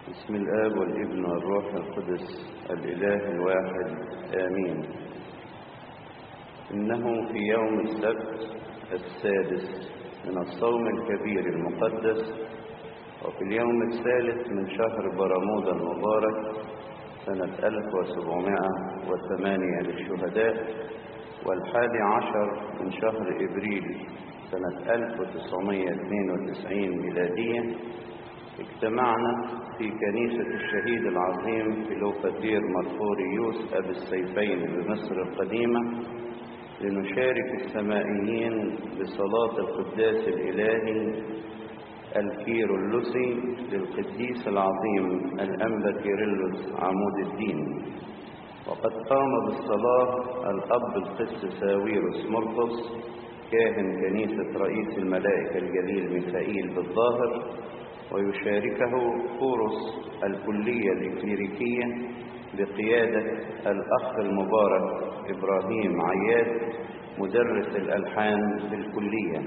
بسم الآب والابن والروح القدس الإله الواحد آمين. إنه في يوم السبت السادس من الصوم الكبير المقدس، وفي اليوم الثالث من شهر برمودا المبارك سنة 1708 للشهداء، 11 من شهر إبريل سنة 1992 ميلادية، اجتمعنا في كنيسة الشهيد العظيم فيلوباتير مرفوريوس أبي السيفين بمصر القديمة لنشارك السمائيين بصلاة القداس الإلهي الكيرلسي للقديس العظيم الأنبا كيرلس عمود الدين. وقد قام بالصلاة الأب القس ساويروس مرقس كاهن كنيسة رئيس الملائكة الجليل ميخائيل بالظاهر، ويشاركه كورس الكلية الإكليريكية بقيادة الأخ المبارك إبراهيم عياد مدرس الألحان في الكلية.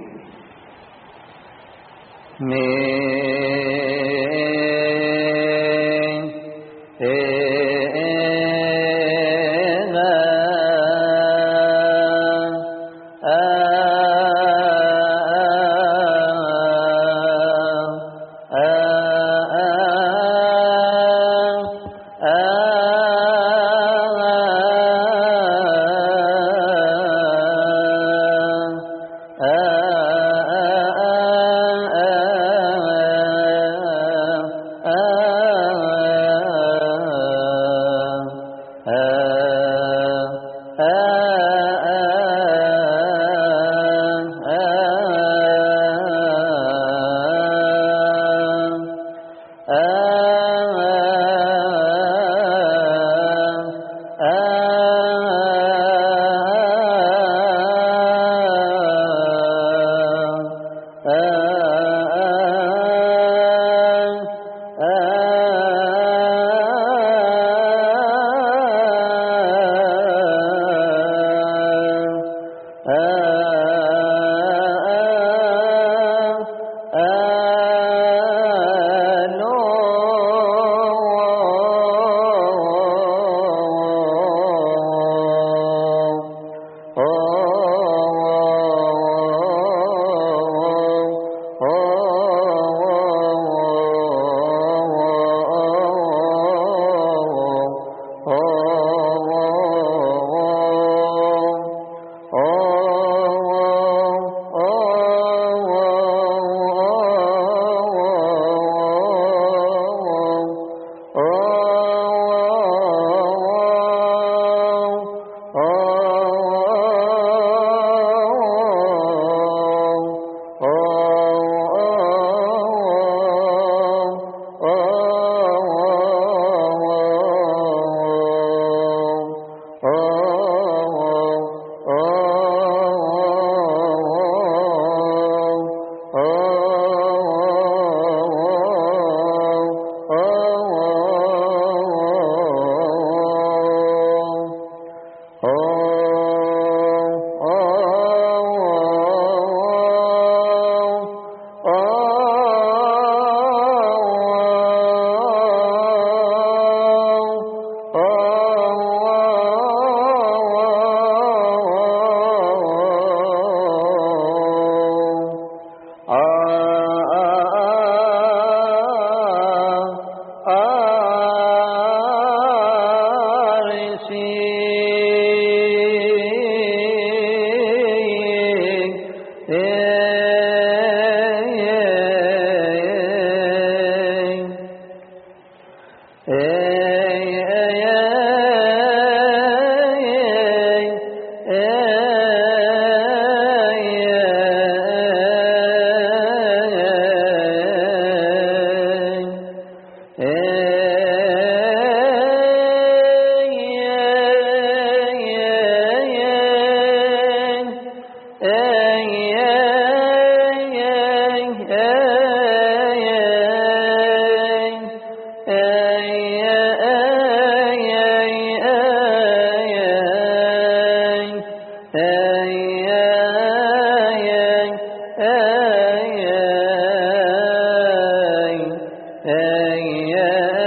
Yeah.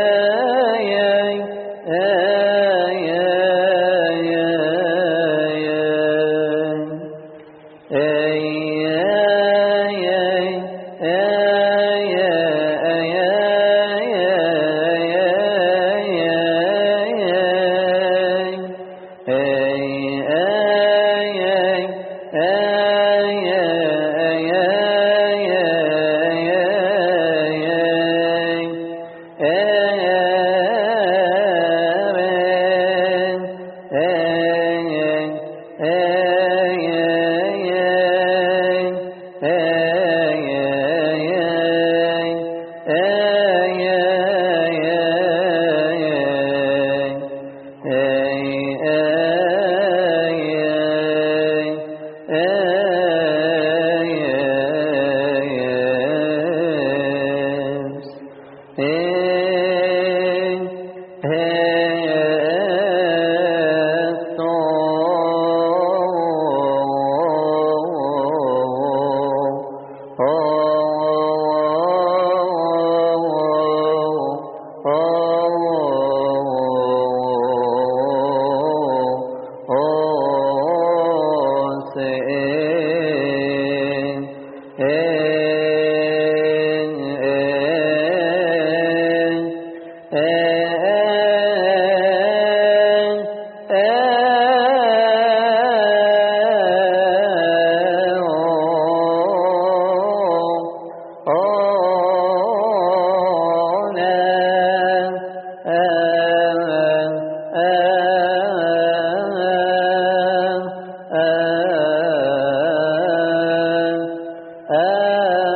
آه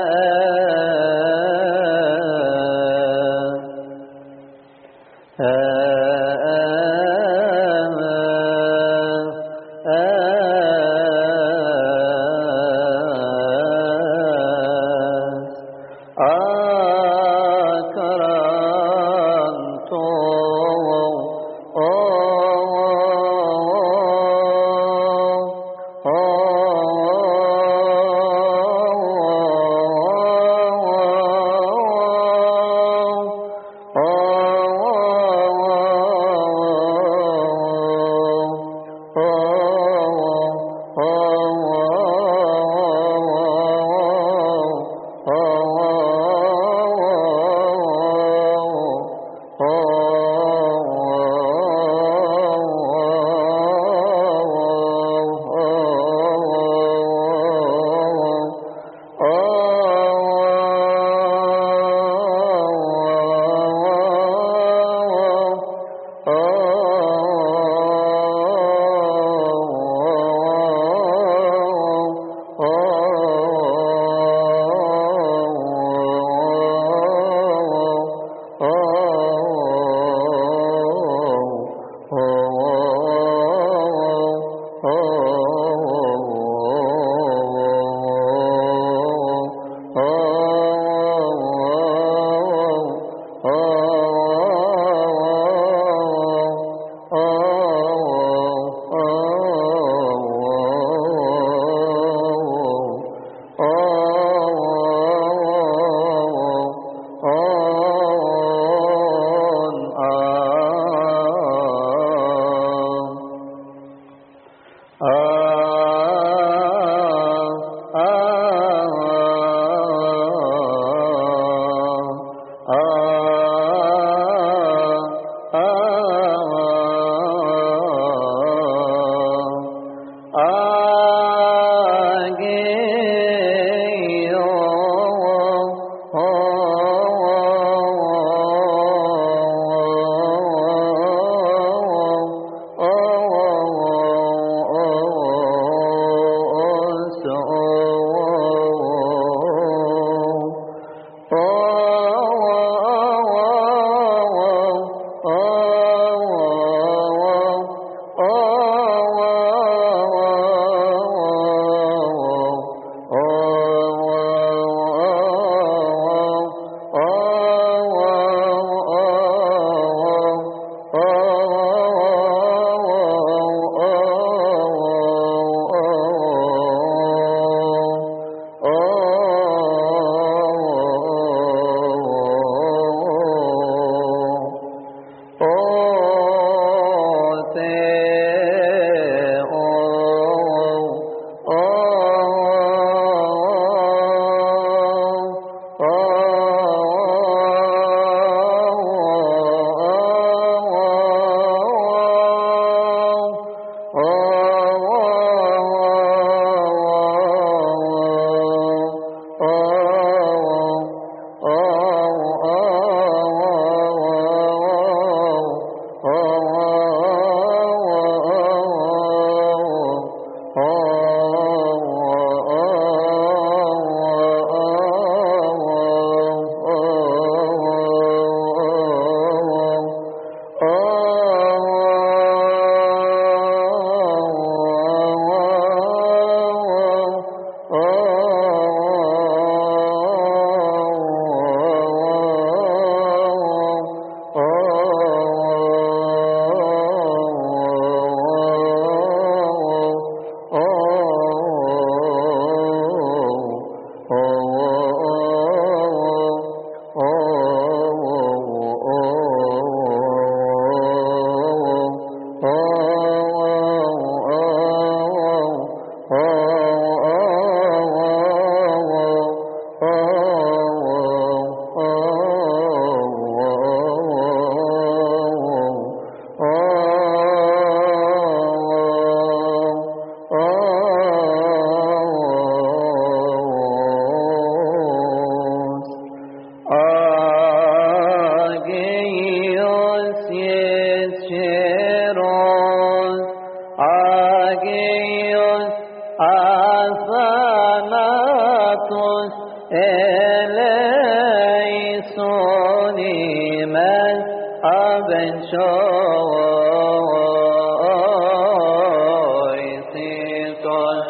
eleisoni mes aben shoy sikon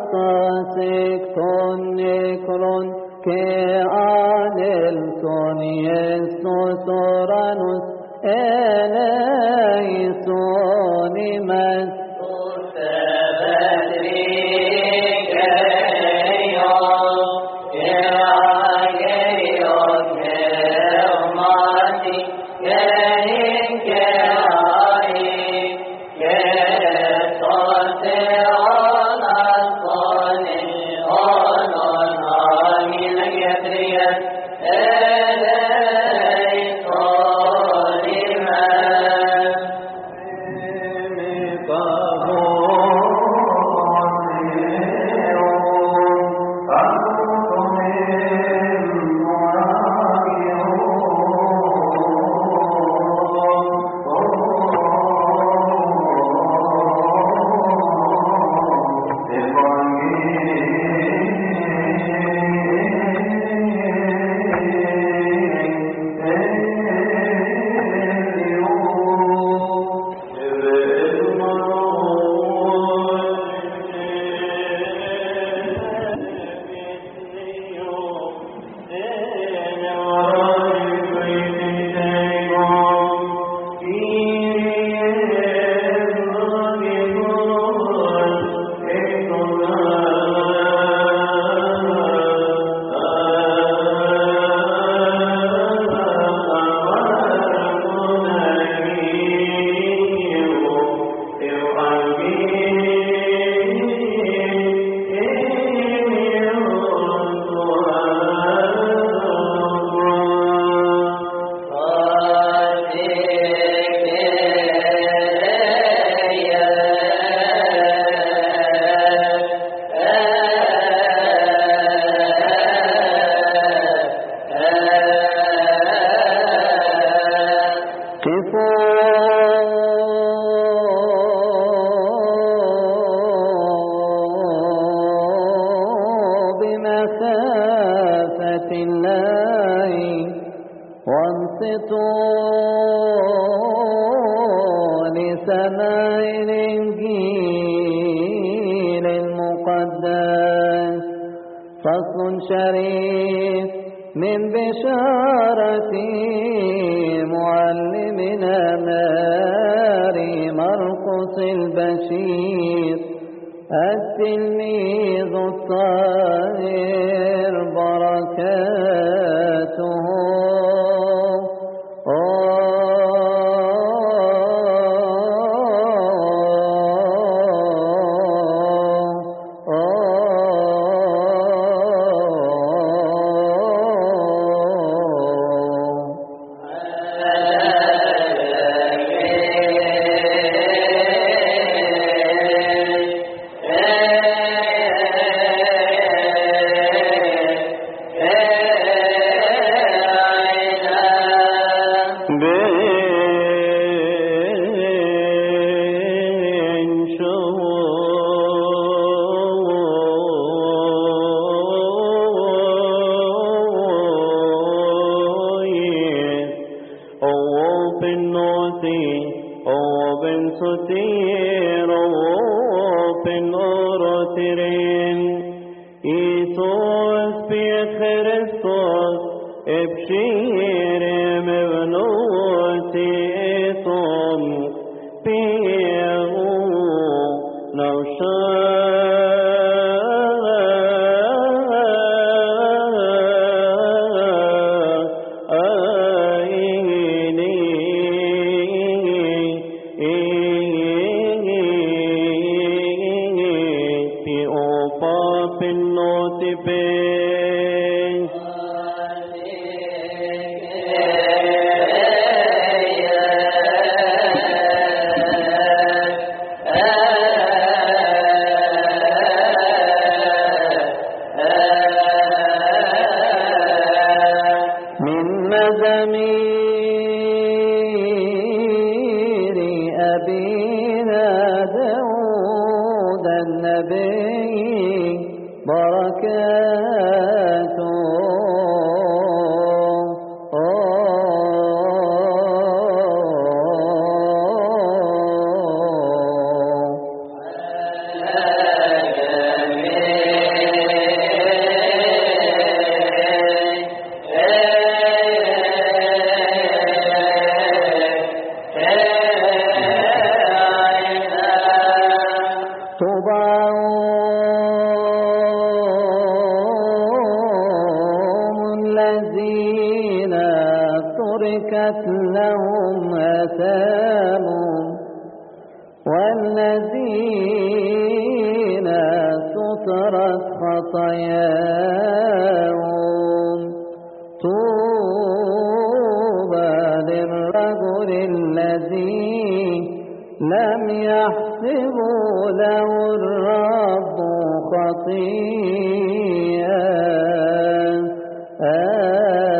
Astasikton nekron ke anelson Iesnos oranus eleison imes بمخافة الله وانصتوا لسماع الإنجيل المقدس. فصل شريف من بشارة معلمنا ماري مرقس البشير التلميذ الطاهر بركاته الذين تركت لهم آثامهم والذين سترت خطاياهم طوبى للرجل الذي لم يحسبوا له الرب خطيئة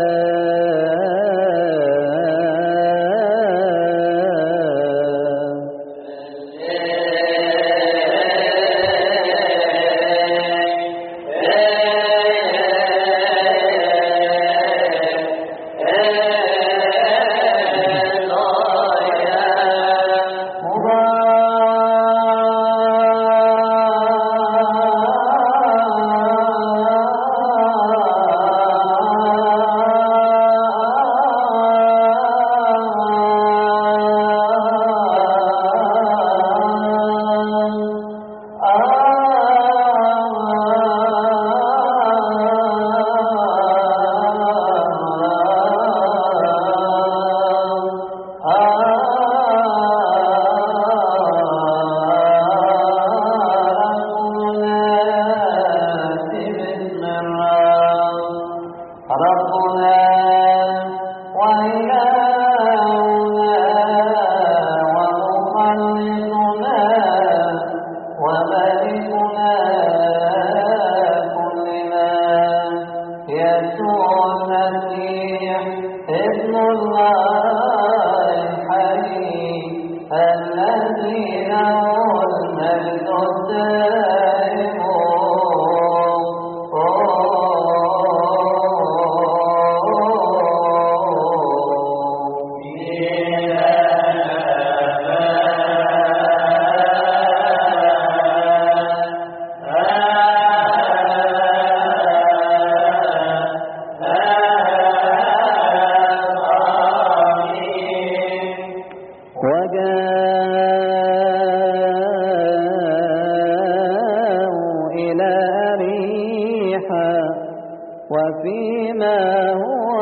وفيما هو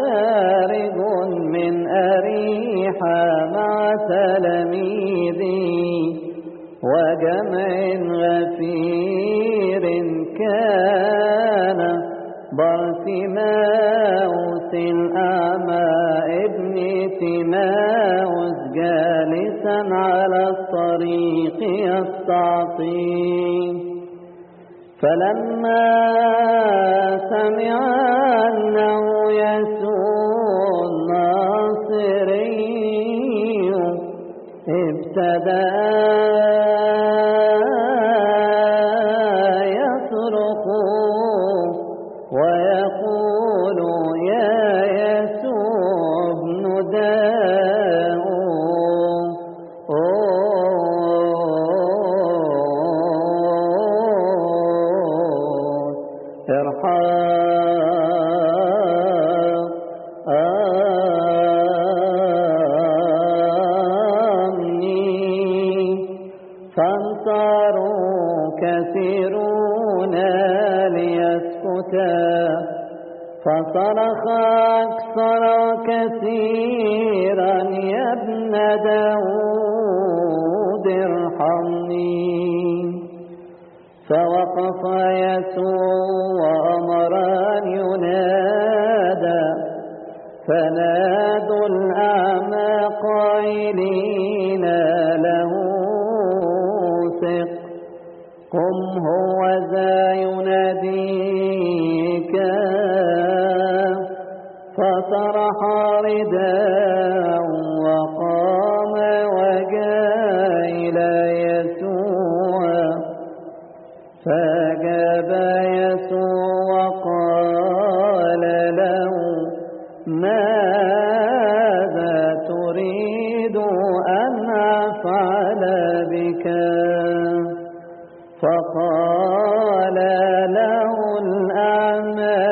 خارج من أريحا مع تلاميذه وجمع غفير كان بارتيماوس الأعمى ابن تيماوس جالسا على الطريق يستعطي فلما سمع أنه يسوع الناصري ابتدأ يصرخ ويقول يا يسوع ابن فانصاروا كثيرون ليسكتا فصرخ أكثر كثيرا يا ابن داود ارحمني فوقف يسوع وأمر أن ينادى فنادوا الأعمى قائلين له قم هو ذا يناديك فطرح رداء وقام وجاء إلى يسوع فأجاب يسوع وقال له ماذا تريد أن أفعل بك فقال له الأعمى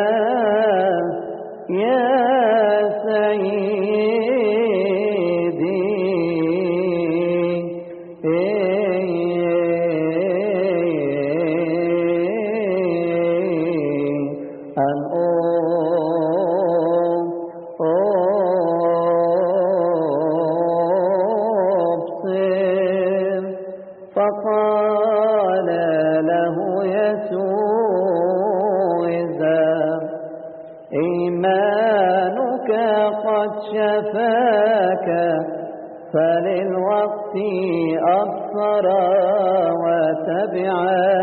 يا سيدي شفاك فللوقت أبصر وتبع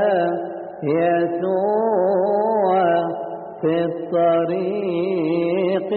يسوع في الطريق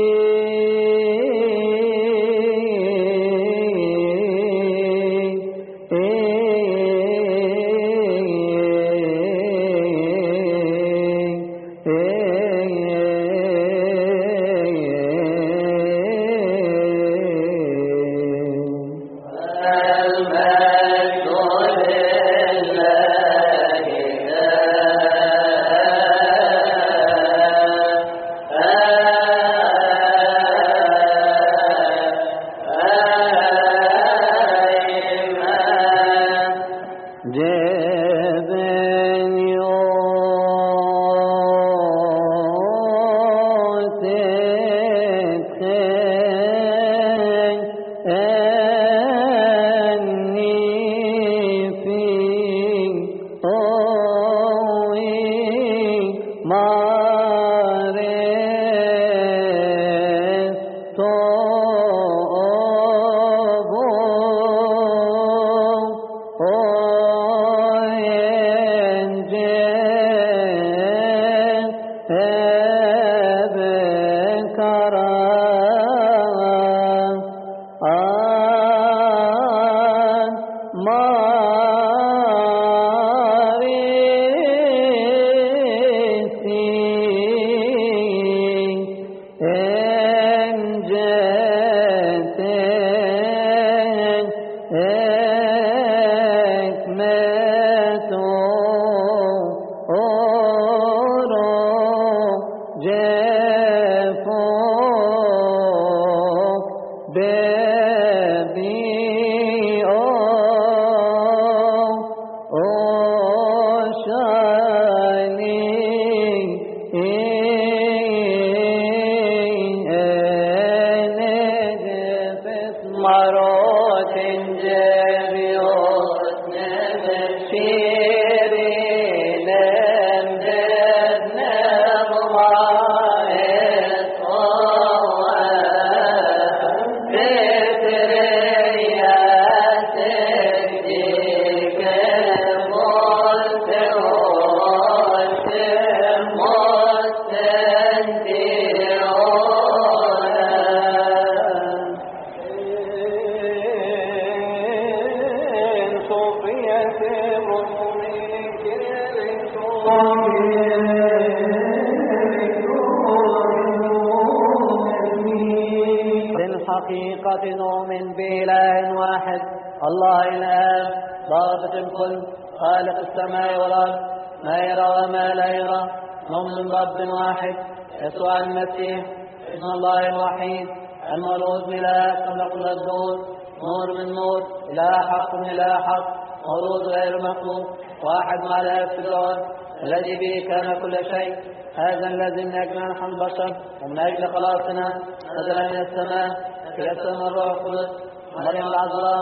بالحقيقة نؤمن بإله واحد الله الآب ضابط الكل خالق السماء والأرض ما يرى وما لا يرى نؤمن برب واحد يسوع المسيح ابن الله الوحيد المولود بلا قبل كل الدور نور من نور إله حق من إله حق مولود غير مخلوق واحد مع الآب في الأرض الذي به كان كل شيء هذا الذي من أجل نحن البشر ومن أجل خلاصنا نزل من السماء في اسم الروح القدس مريم العذراء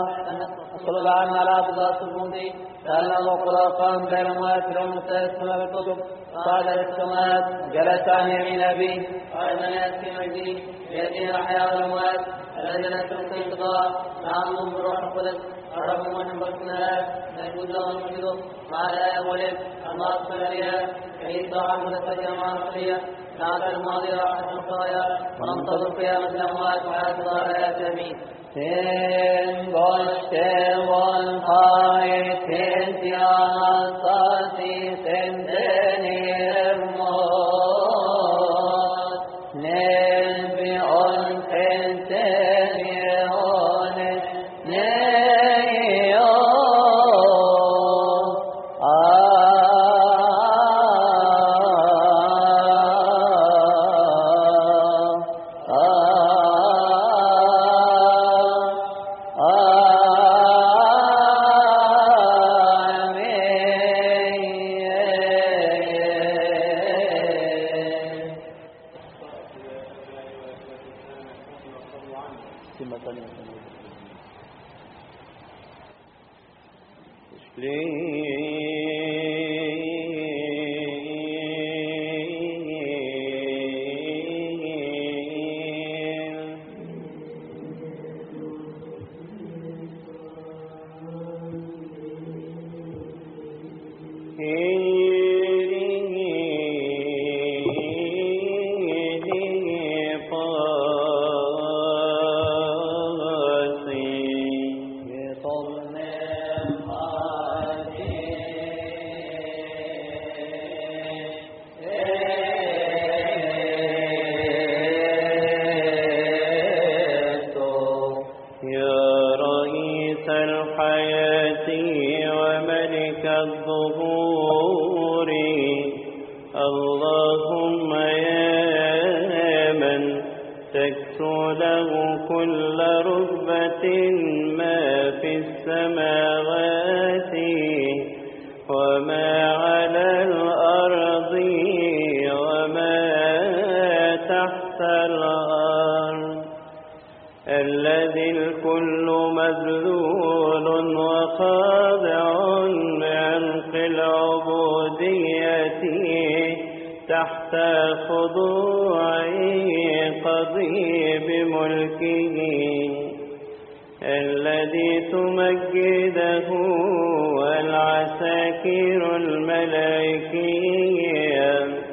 صلى عنا على عبد الله الصبونتي سألنا وقرآن بين الأموات في اليوم الثالث كما بالكتب صعد إلى السماوات جلس عن يمين أبيه قال من يأتي مجدي بيده الأحياء والأموات الذين يسلكون في انقضاء نعمهم بالروح القدس الرب من بطننا نجود له ونمجده مع الآية والإب الناصر الألياء كي ضاع مدفجة مع الخلية نعمل الماضي راحة الخطايا وننتظر قيامة الأموات وحياة الله الآيات أمين Ten goste von hai ten tiana sasi sentenir mot nebi on tentenir on neio عبوديتي تحت خضوع قضيب ملكه الذي تمجده العساكر الملائكية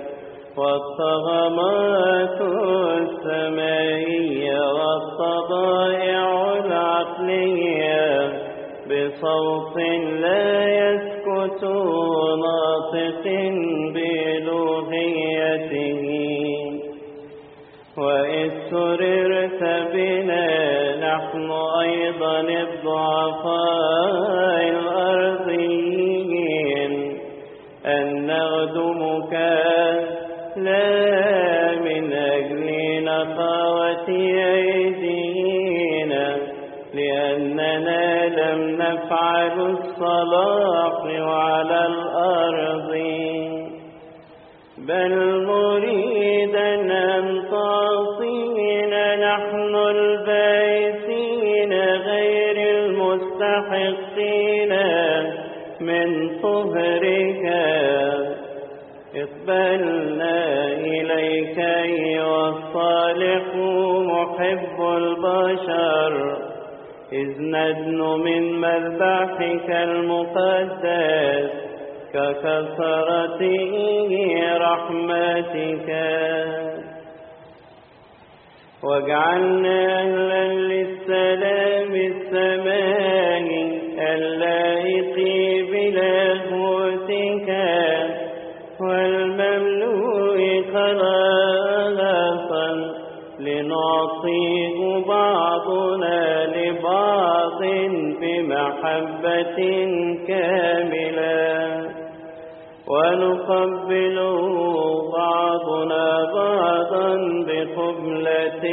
والطغمات السمائية والطبائع العقلية بصوت لا يسكت ناطق بألوهيته. وإذ سررت بنا نحن أيضا الضعفاء الأرضيين أن نخدمك لا من أجل نقاوة أيدينا لأننا لم نفعل الصلاح على الأرض، بل نريد أن تعطينا نحن البائسين غير المستحقين من طهرك. اقبلنا إليك أيها الصالح محب البشر، إذ ندن من مذبحك المقدس ككثرة رحمتك. واجعلنا أهلا للسلام السماوي اللائق بلاهوتك والمملوء خلاصا لنعطيه بعضنا لبعض بمحبة كاملة ونقبل بعضنا بعضا بقبلة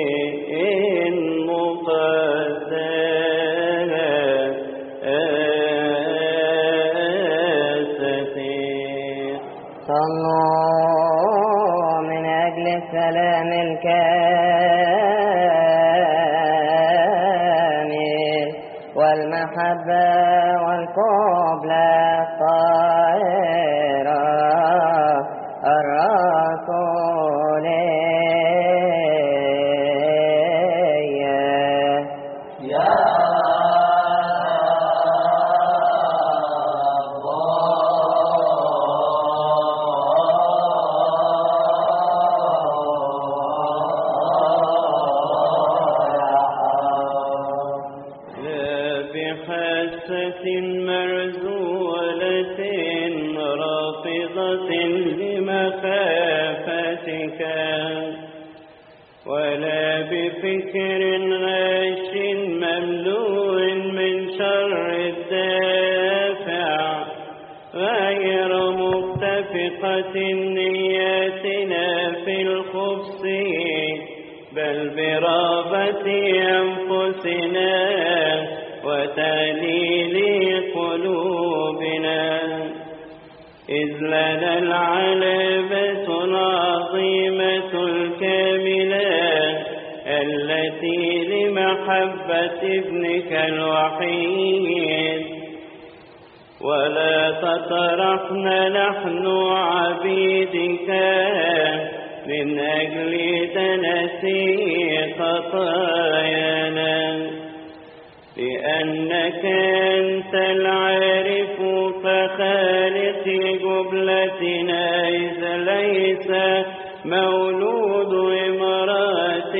مقدسة. صلوا من أجل السلام الكامل والمحبة والقبلة الطاهرة الرسولية. يا بحاسة مرزولة رافضة لمخافتك ولا بفكر غاش مملوء من شر الدافع غير متفقة نياتنا في الخبث بل برغبة أنفسنا وتهليل قلوبنا، إذ لنا العلامة العظيمة الكاملة التي لمحبة ابنك الوحيد. ولا تطرحنا نحن عبيدك من أجل تنسي خطايانا، لأنك أنت العارف فخالق جبلتنا، إذ ليس مولود امرأة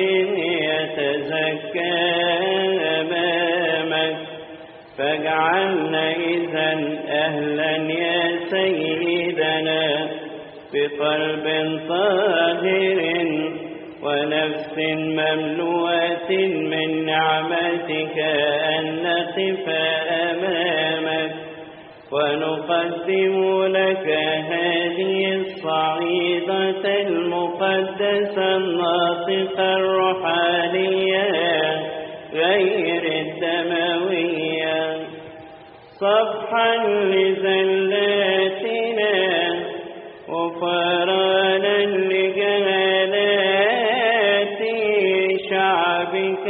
يتزكى أمامك. فاجعلنا إذن أهلا يا سيدنا بقلب طاهر ونفس مملوءة من نعمتك أن نقف أمامك ونقدم لك هذه الصعيدة المقدسة الناطقة الروحانية غير الدموية صفحا لزلاتنا وفرانا لجهالات شعبك،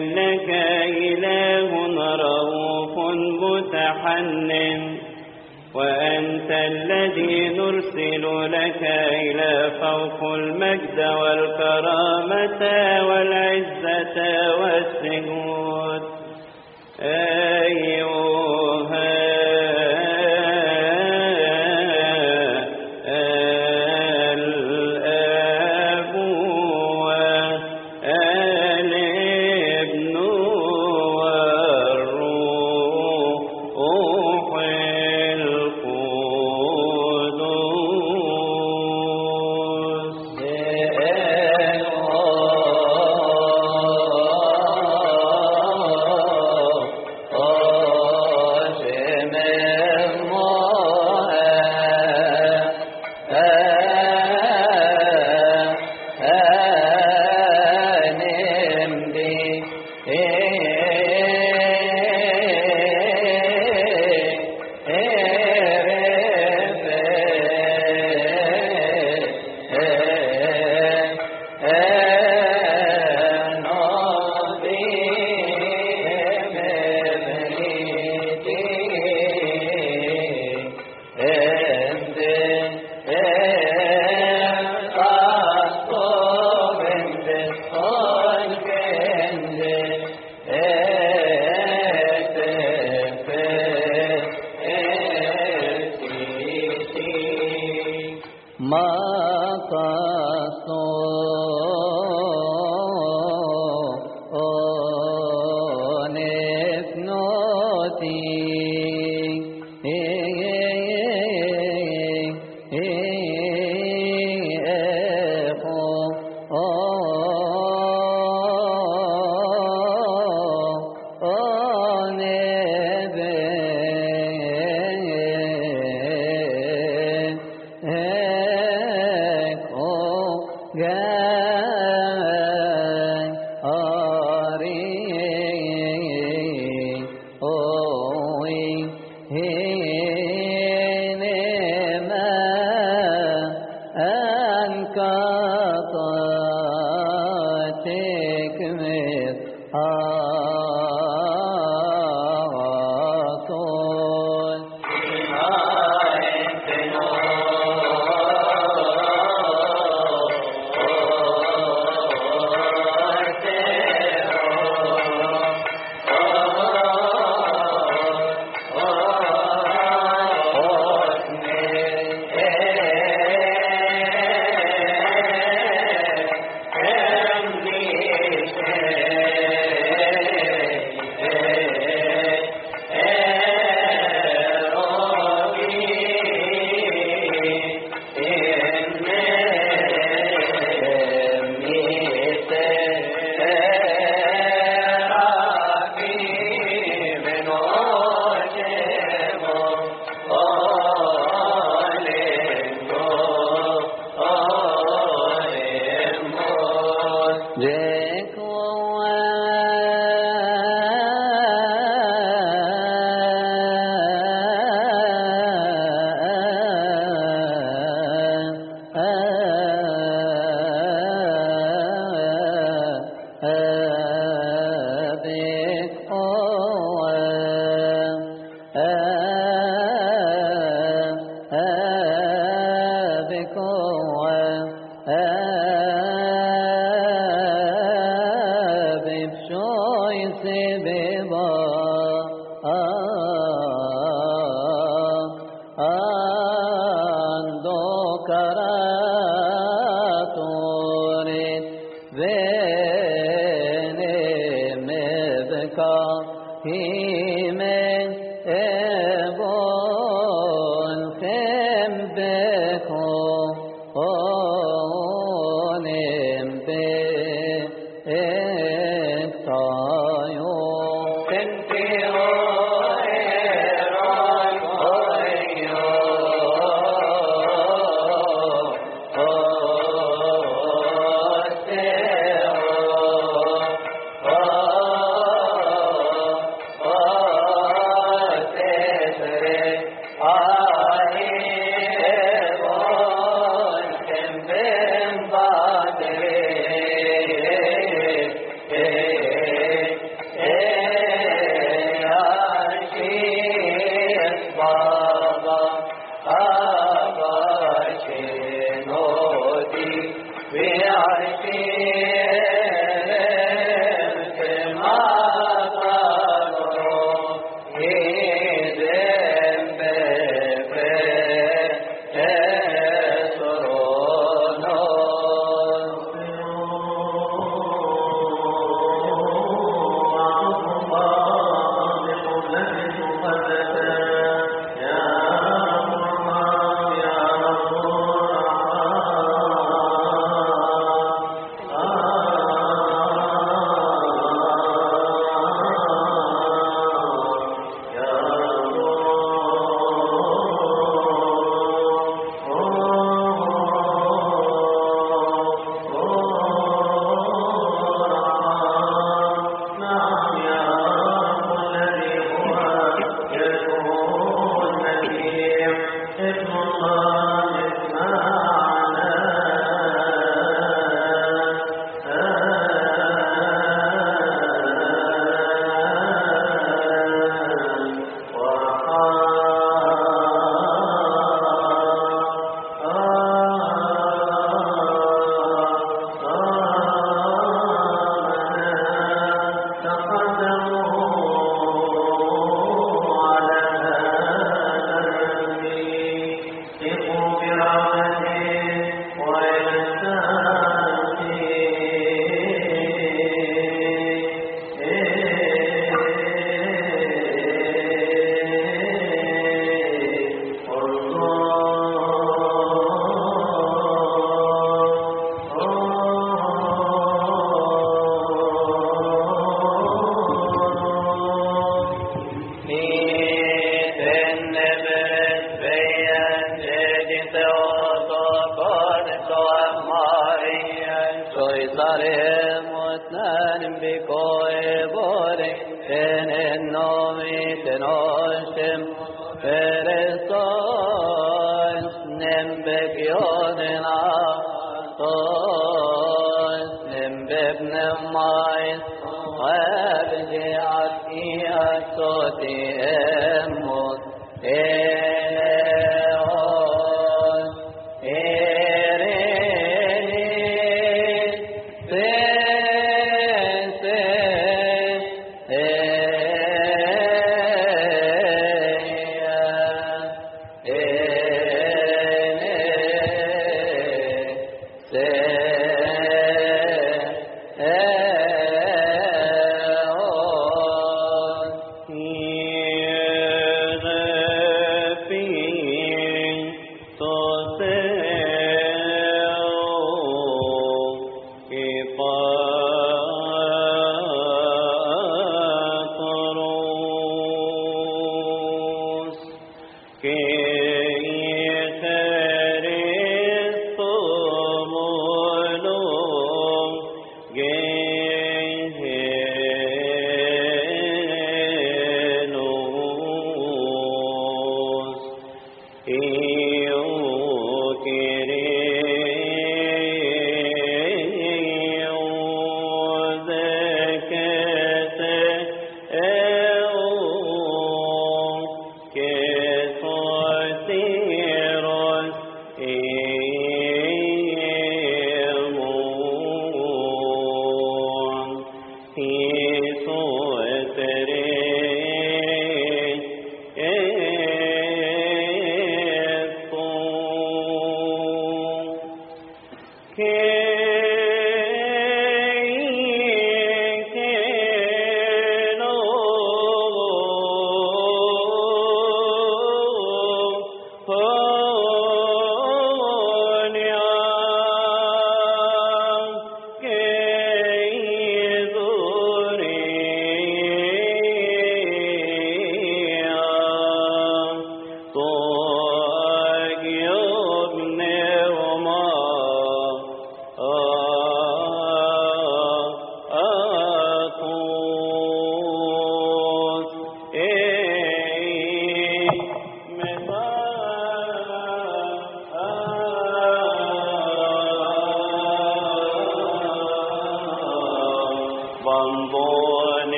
لأنك إله رؤوف متحنن وأنت الذي نرسل لك إلى فوق المجد والكرامة والعزة والسجود أيها الآب والابن والروح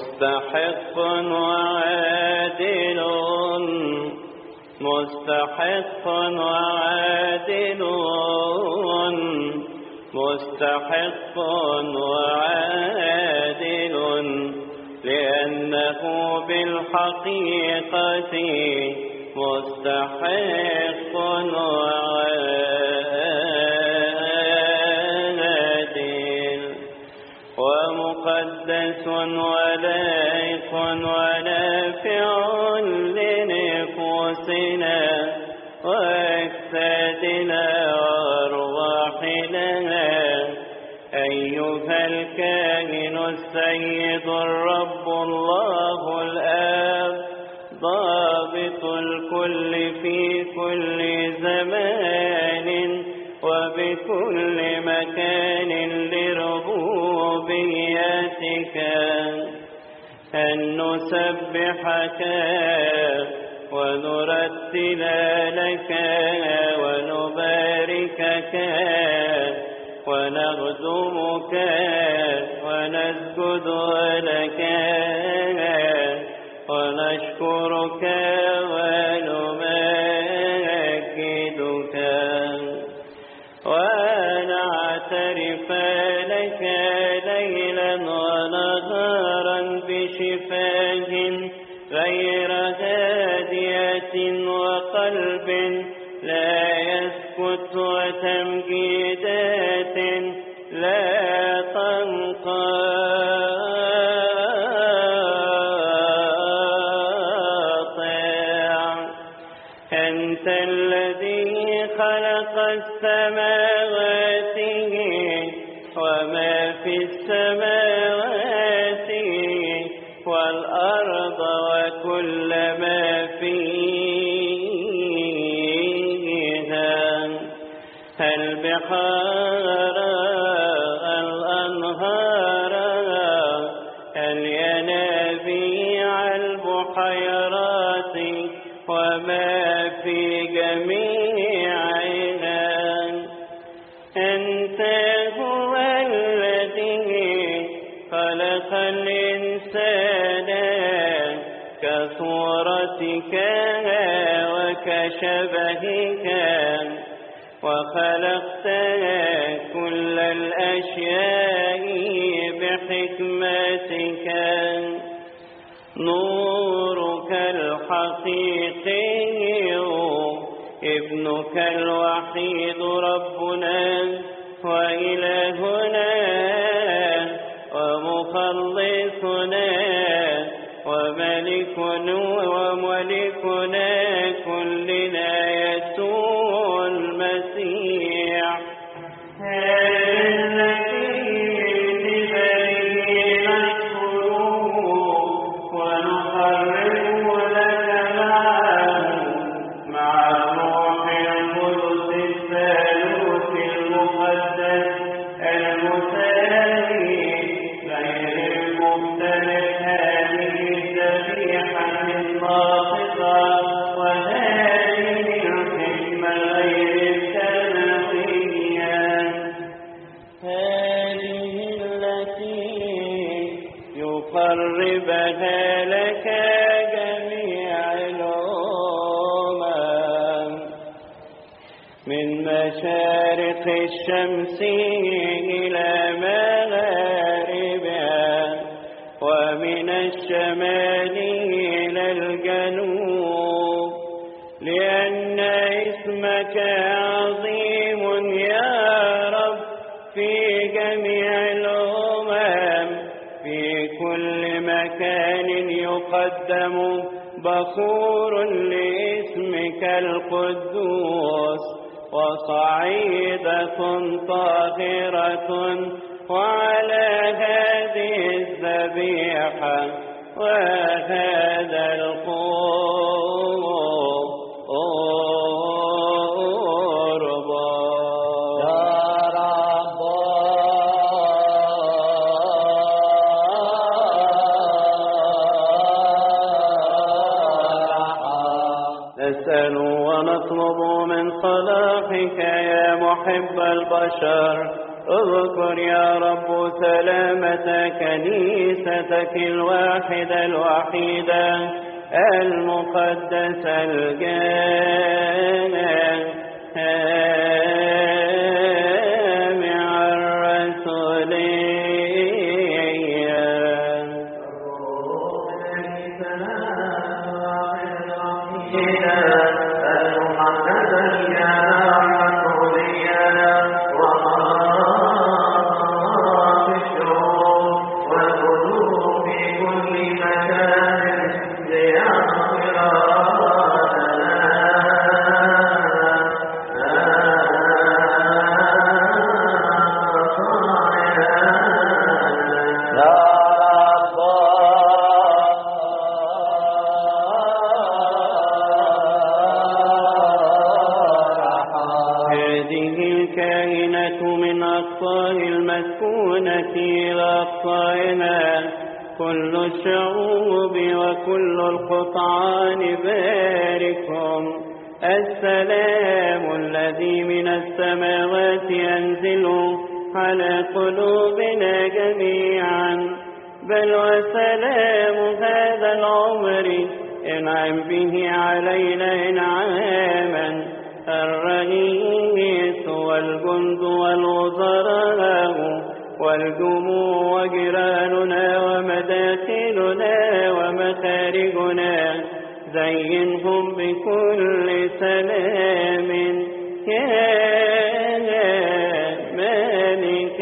مستحق وعادل مستحق وعادل مستحق وعادل لأنه بالحقيقة مستحق وعادل ومقدس ولائق ونافع لنفوسنا وأجسادنا وأرواحنا أيها الكاهن السيد الرب الله الآب ضابط الكل في كل زمان وبكل مكان لربوبيتك أن نسبحك ونرتل لك ونباركك ونخدمك ونسجد لك ونشكرك ونمجدك ونعترف لك ليلا ونهارا بشفاه غير هادية وقلب لا يسكت وتمجيدات لا تنقطع أنت الذي خلق السماوات وما في السماوات والأرض وكل ما فيها البحار الأنهار الينابيع البحيرات وما في جميعها أنت هو الذي خلق الإنسان كصورتك وكشبهك وخلقت كل الأشياء بحكمتك نورك الحقيقي ابنك الوحيد ربنا وإلهنا ومخلصنا وملكنا كلنا يسوع المسيح يقربها لك جميع الأمم من مشارق الشمس إلى مغاربها ومن الشمال إلى الجنوب لأن اسمك عظيم يا رب في جميع الأمم في كل مكان يقدم بخور لاسمك القدوس وصعيدة طاهرة وعلى هذه الذبيحة وهذا نسأل ونطلب من صلاحك يا محب البشر اذكر يا رب سلامة كنيستك الواحدة الوحيدة المقدسة الجامعة الرسولية. كل الشعوب وكل القطعان باركهم. السلام الذي من السماوات ينزل على قلوبنا جميعا، بل وسلام هذا العمر انعم به علينا انعاما. الرئيس والجند والوزراء والجموع وجيراننا ومداخلنا ومخارجنا زينهم بكل سلام يا مالك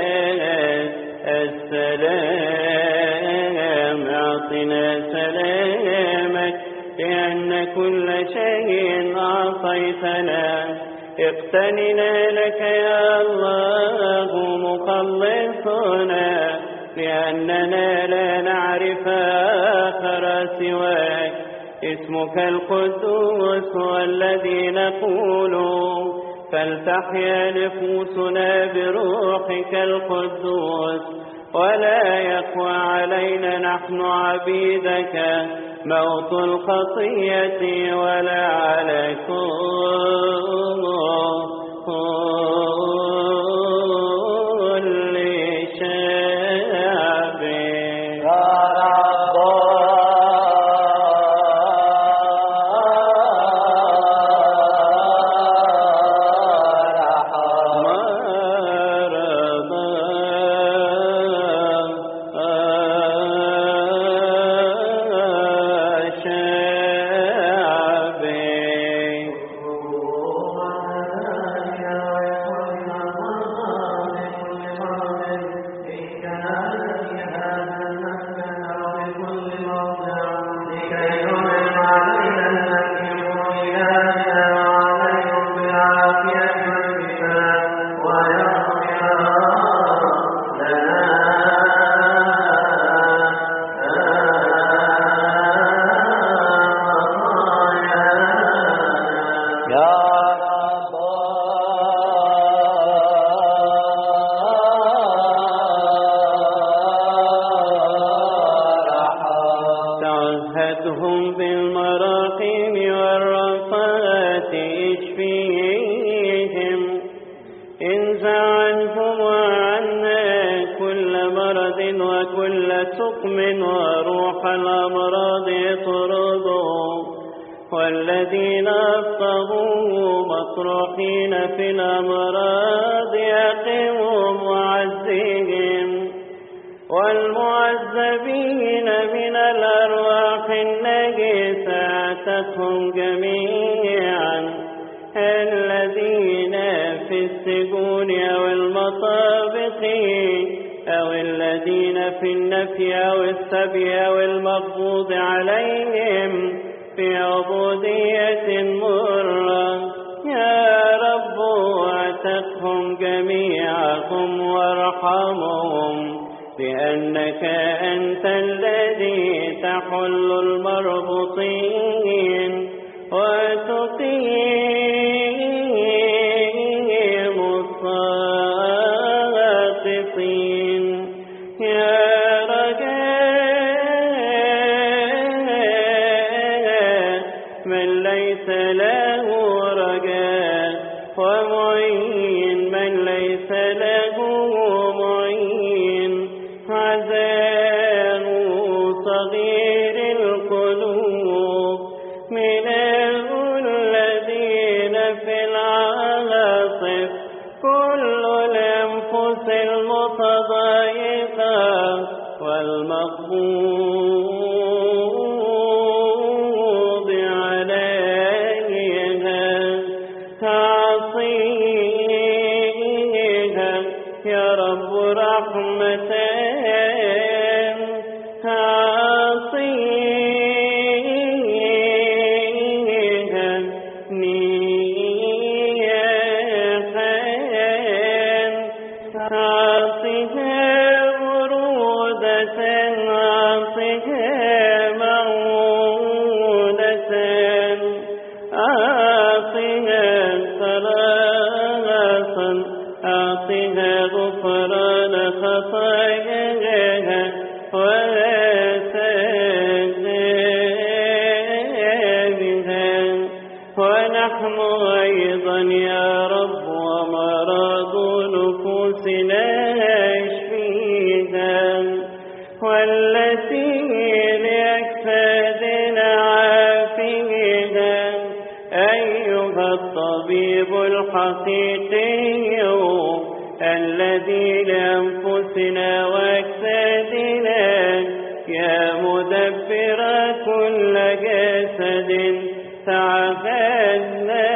السلام. اعطنا سلامك لأن كل شيء أعطيتنا. اقتننا لك يا الله مخلصنا، لأننا لا نعرف آخر سواك. اسمك القدوس والذي نقول فلتحيا نفوسنا بروحك القدوس، ولا يقوى علينا نحن عبيدك موت الخطية ولا على كل شعب. وروح الأمراض اطردوا، والذين أفقهوا مطروحين في الأمراض يقيمهم وعزهم، والمعذبين من الأرواح النجسة اعتقهم جميعا، الذين في السجون أو المطابق أو الذين في النفي أو السبي أو المقبوض عليهم في عبودية مرة. يا رب اعتقهم جميعهم وارحمهم، لأنك أنت الذي تحل المربوطين وتقيم الساقطين. يا رجاء من ليس له رجاء، ومعين من ليس له معين. والمغضوب عليها تعصيها يا رب رحمتين تعصيها نيحين تعصيها برودة أعطها معونة أعطها خلاصا أعطها غفران خطاياها وآثامها ونحن أيضا يا رب ومرض نفوسنا اشفيها والتي لأجسادنا عافيها أيها الطبيب الحقيقي الذي لأنفسنا وأجسادنا يا مدبر كل جسد تعهدنا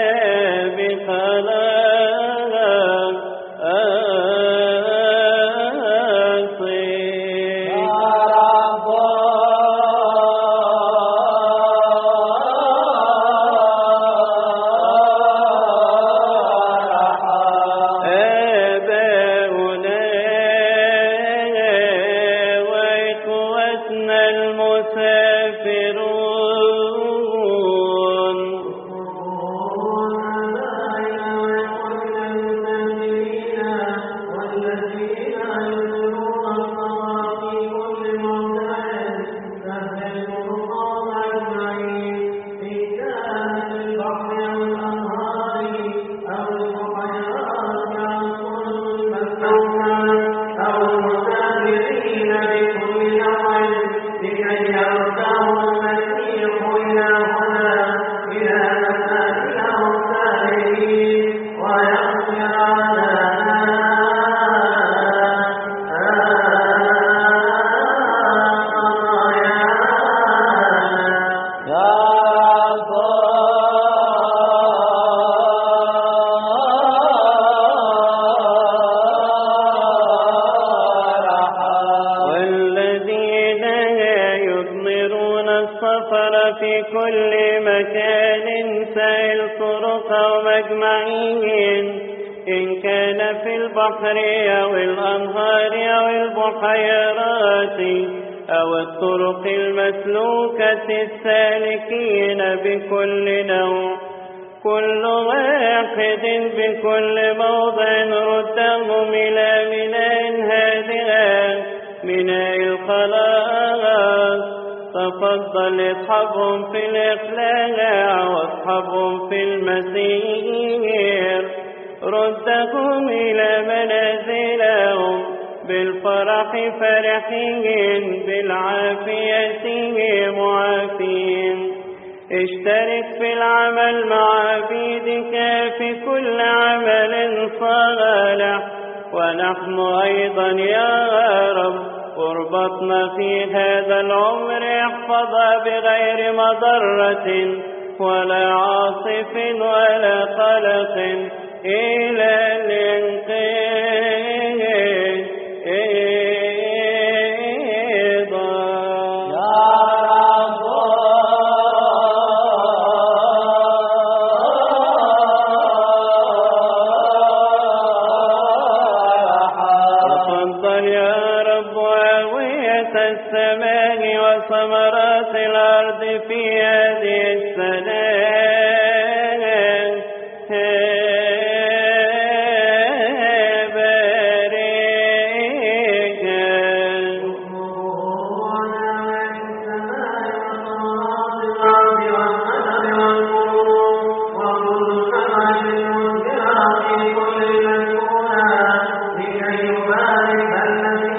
في كل مكان سائل طرق ومجمعين إن كان في البحر أو الأنهار أو البحيرات أو الطرق المسلوكة السالكين بكل نوع كل واحد بكل موضع ردهم إلى ميناء هادئة ميناء الخلاص تفضل اصحابهم في الإقلاع واصحابهم في المسير ردهم إلى منازلهم بالفرح فرحين بالعافية معافين اشترك في العمل مع عبيدك في كل عمل صالح ونحن أيضا يا رب اربطنا في هذا العمر احفظها بغير مضرة ولا عاصف ولا قلق إلى السماء وثمرات الأرض في هذه السنة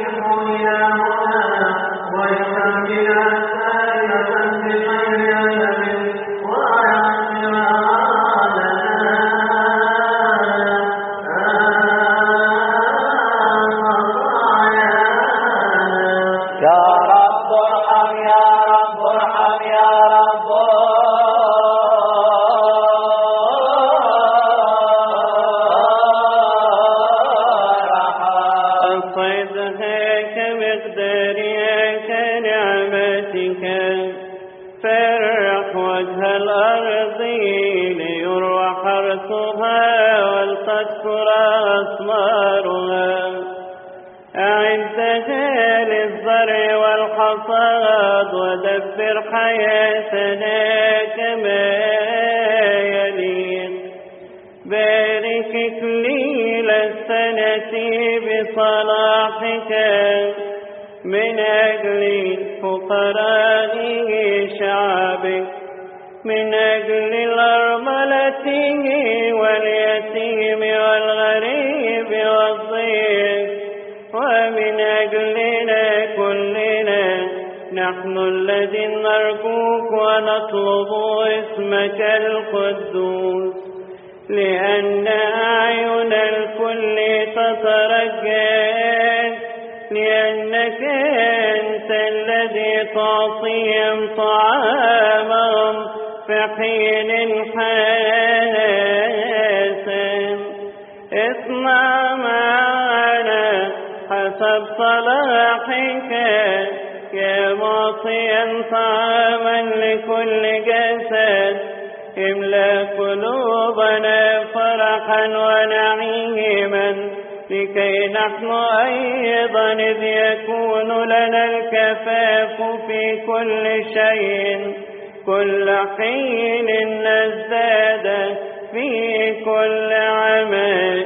ويكمل السائل بخير وعدها كمقدارها كنعمتك. فرح وجه الأرض ليروى حرثها ولتذكر أثمارها. أعدها للزرع والحصاد ودبر حياتنا كما يليق. بارك إكليل السنة بصلاحك من أجل فقراء شعبك، من أجل الأرملة واليتيم والغريب والضيف، ومن أجلنا كلنا نحن الذين نرجوك ونطلب اسمك القدوس، لأن أعين الكل تترجاك، لأنك أنت الذي تعطيهم طعامهم في حين حسن. اصنع معنا حسب صلاحك يا معطيا طعاما لكل جسد. املأ قلوبنا فرحا ونعيما، لكي نحن أيضا إذ يكون لنا الكفاف في كل شيء كل حين نزداد في كل عمل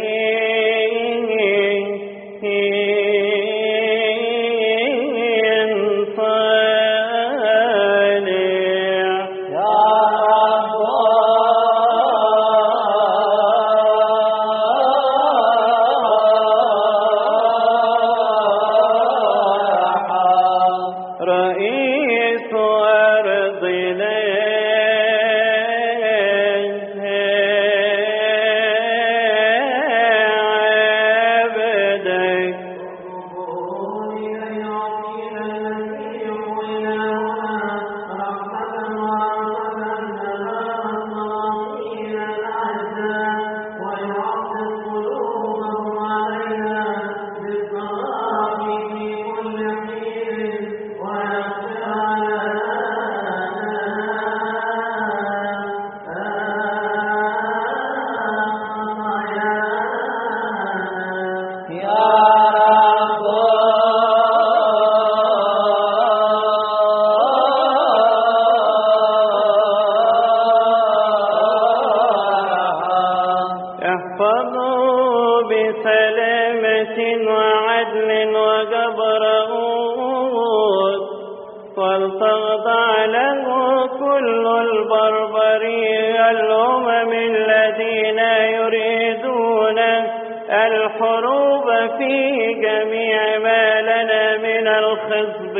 ولتخضع له كل البربرية الأمم الذين يريدون الحروب في جميع ما لنا من الخصب.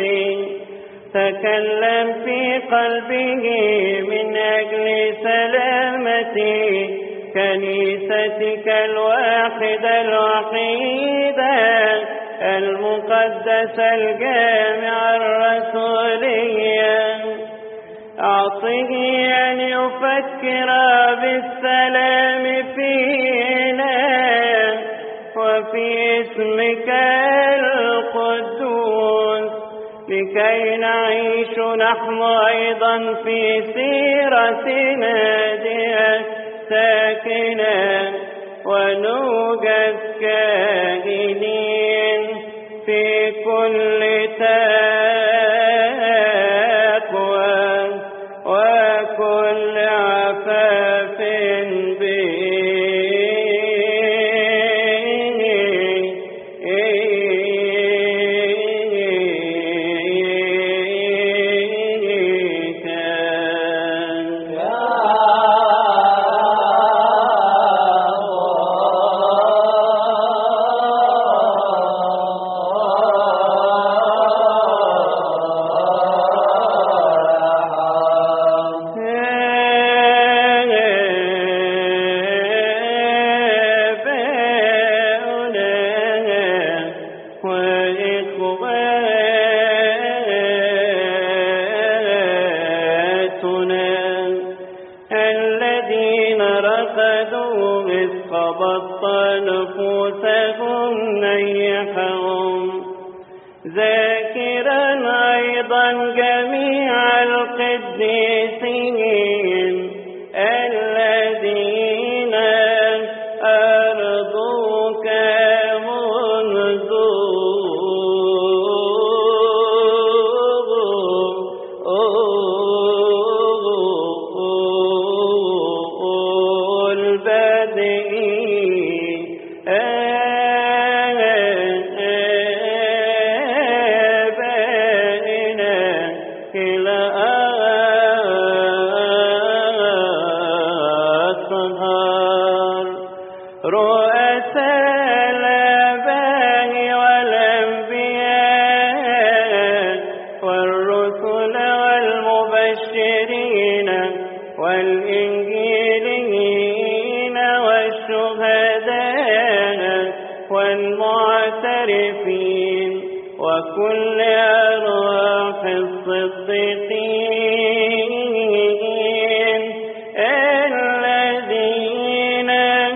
تكلم في قلبه من أجل سلامة كنيستك الواحدة الوحيدة المقدسة الجامعة الرسولية. أعطه أن يفكر بالسلام فينا وفي اسمك القدوس، لكي نعيش نحن أيضا في سيرتنا دي ساكنة ونوجد كائنين في كل تقوى وكل عفاف الذين رفضوا إذ قبضت نفوسهم نيحهم ذاكرا أيضا جميع القديسين الذين أرضوك منذ البدء رؤساء الآباء والأنبياء والرسل والمبشرين والإنجيليين والشهداء والمعترفين وكل أرواح الصديقين الذين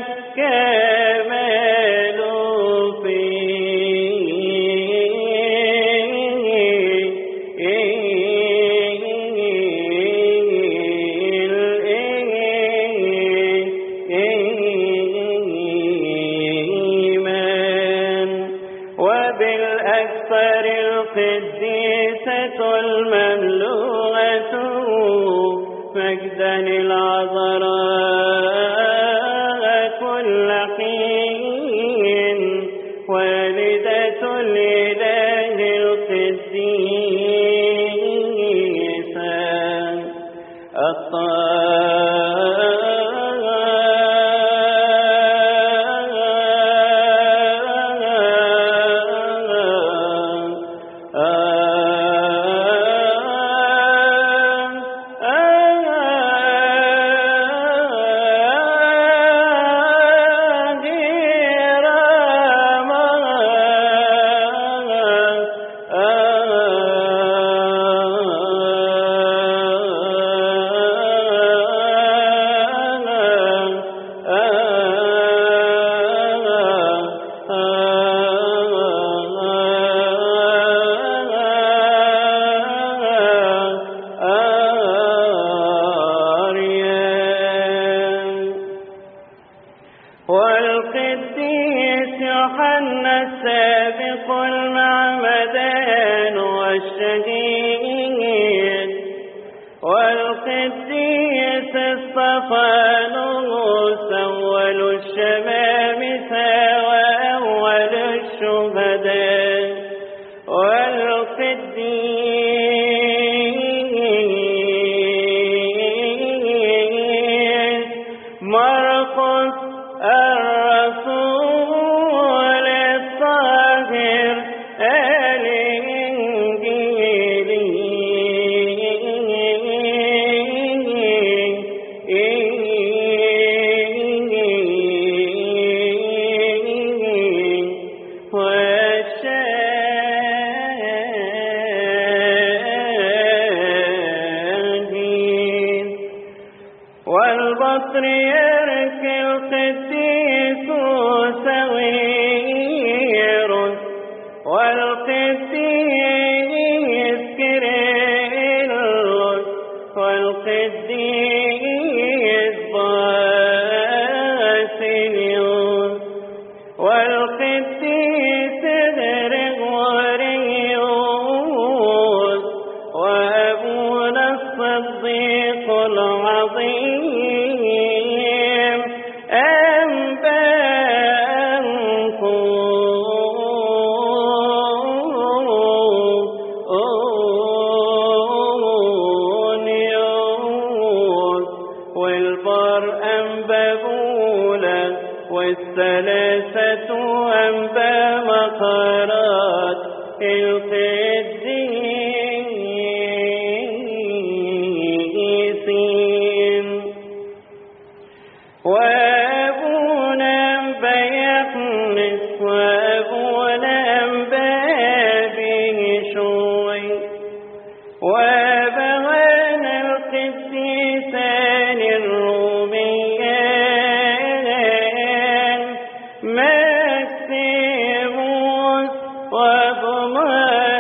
كملوا الإيمان وبالأكثر القديسة المملوءة مجدا العذراء كل حين والدة الإله القديسة والقديس يوحنا السابق المعمدان والشهيد والقديس اسطفانوس أول الشمامسة وأول الشهداء والقديس مرقس الرسول الطاهر والبطريرك القديس سويرس والقديس كيرلس والقديس باسيليوس والقديس غريغوريوس وأبونا الصديق العظيم والثلاثة أنبا مقارات القديسين وأبونا أنبا يحنس وأبونا أنبا بنشوي وأبوانا القديسان الروميان مكسيموس وضمان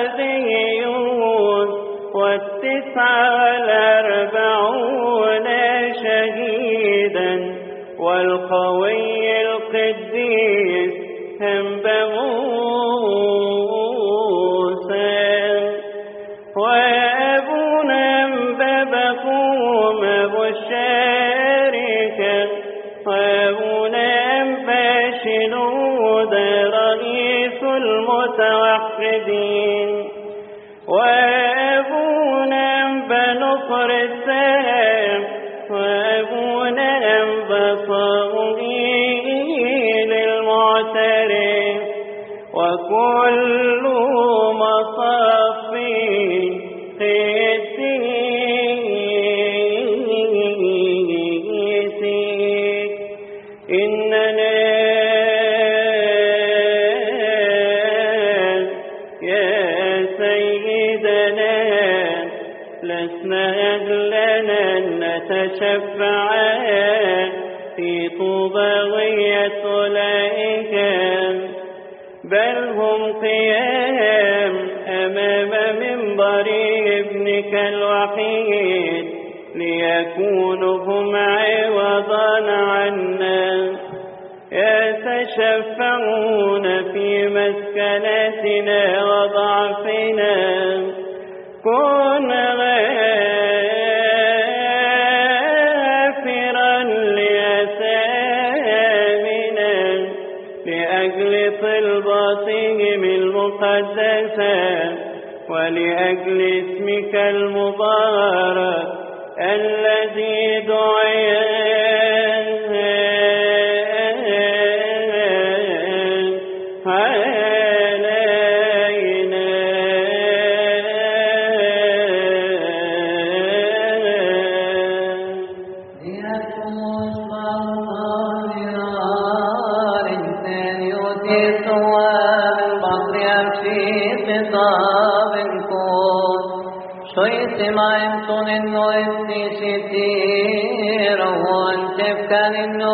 العابدين وأبونا بنصر السلام وأبونا بصموئيل المعترف وكل مصافين قديسيك إننا يا سيدنا لسنا أهلنا نتشفع في طوبوية أولئك بل هم قيام أمام منبر ابنك الوحيد ليكونوا هم عوضا عنا يتشفعون في مسكناتنا وضعفنا كن غافرا لأثامنا لأجل طلباتهم المقدسة ولأجل اسمك المبارك الذي دعي علينا سمعتم انه ابني ستير وانت كان انه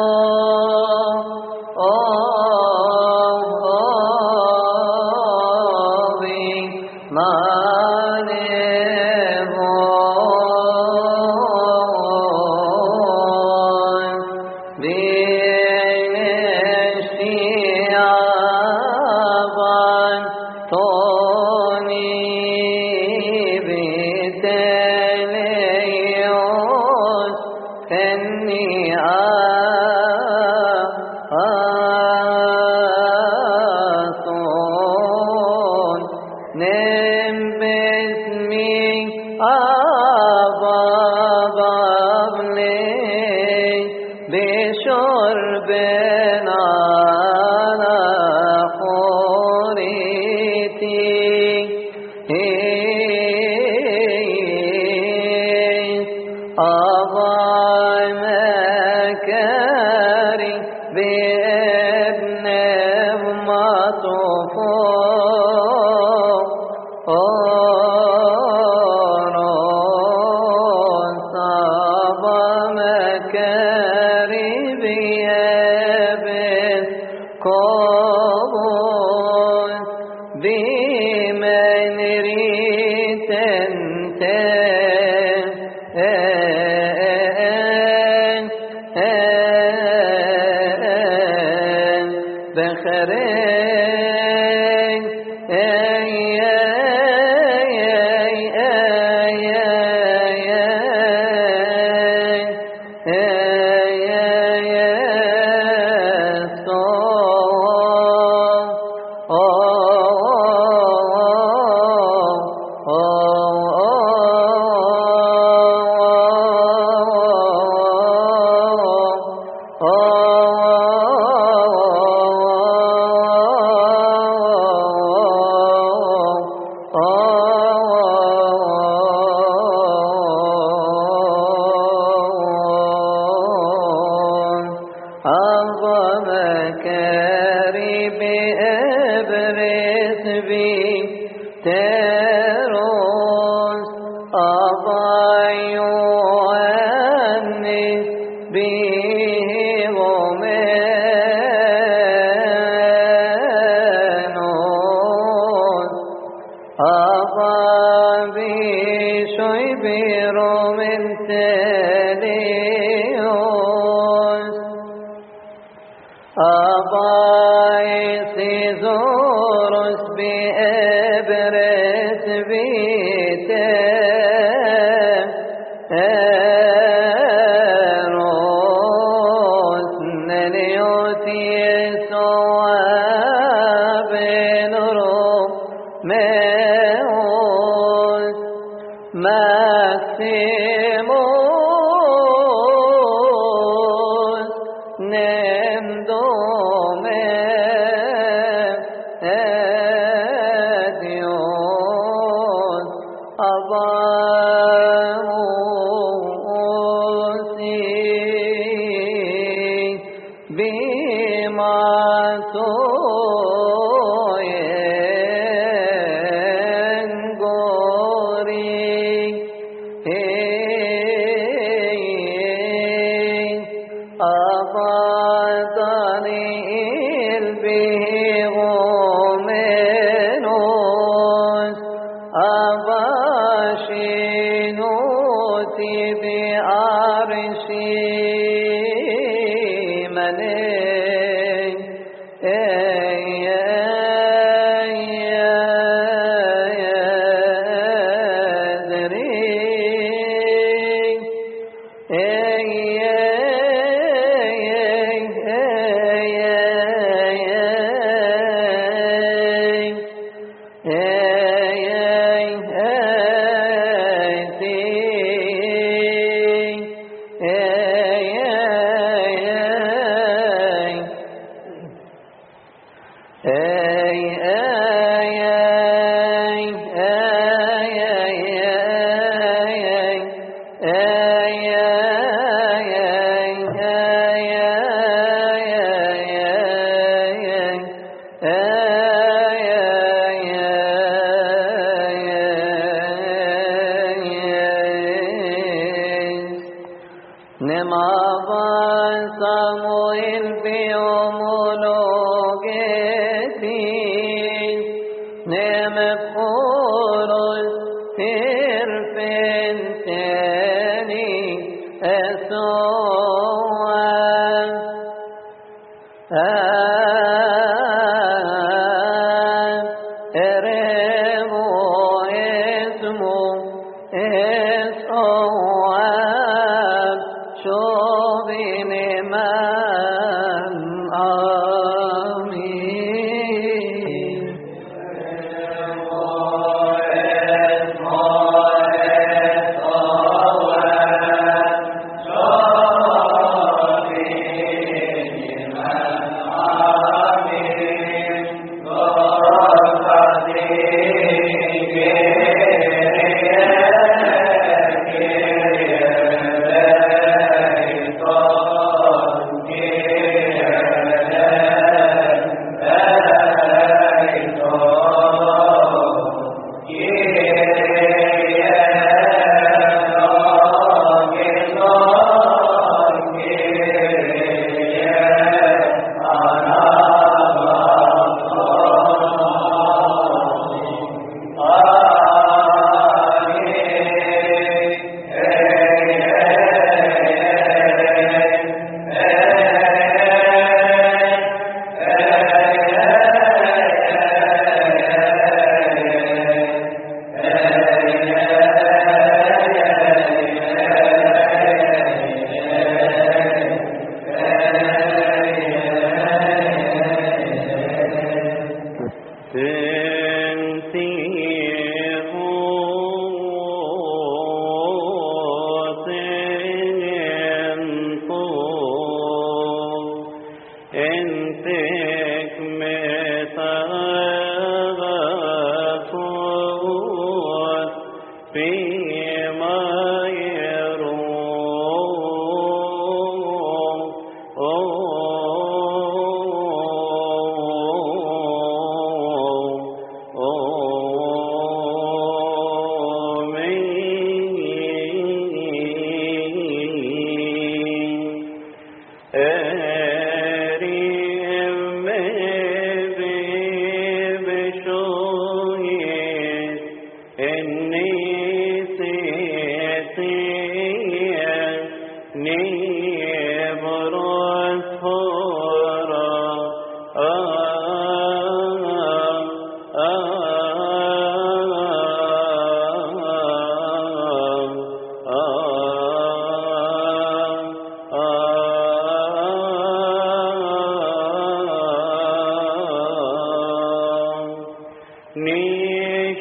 Deus Maximus nem Domen et Deus Abamus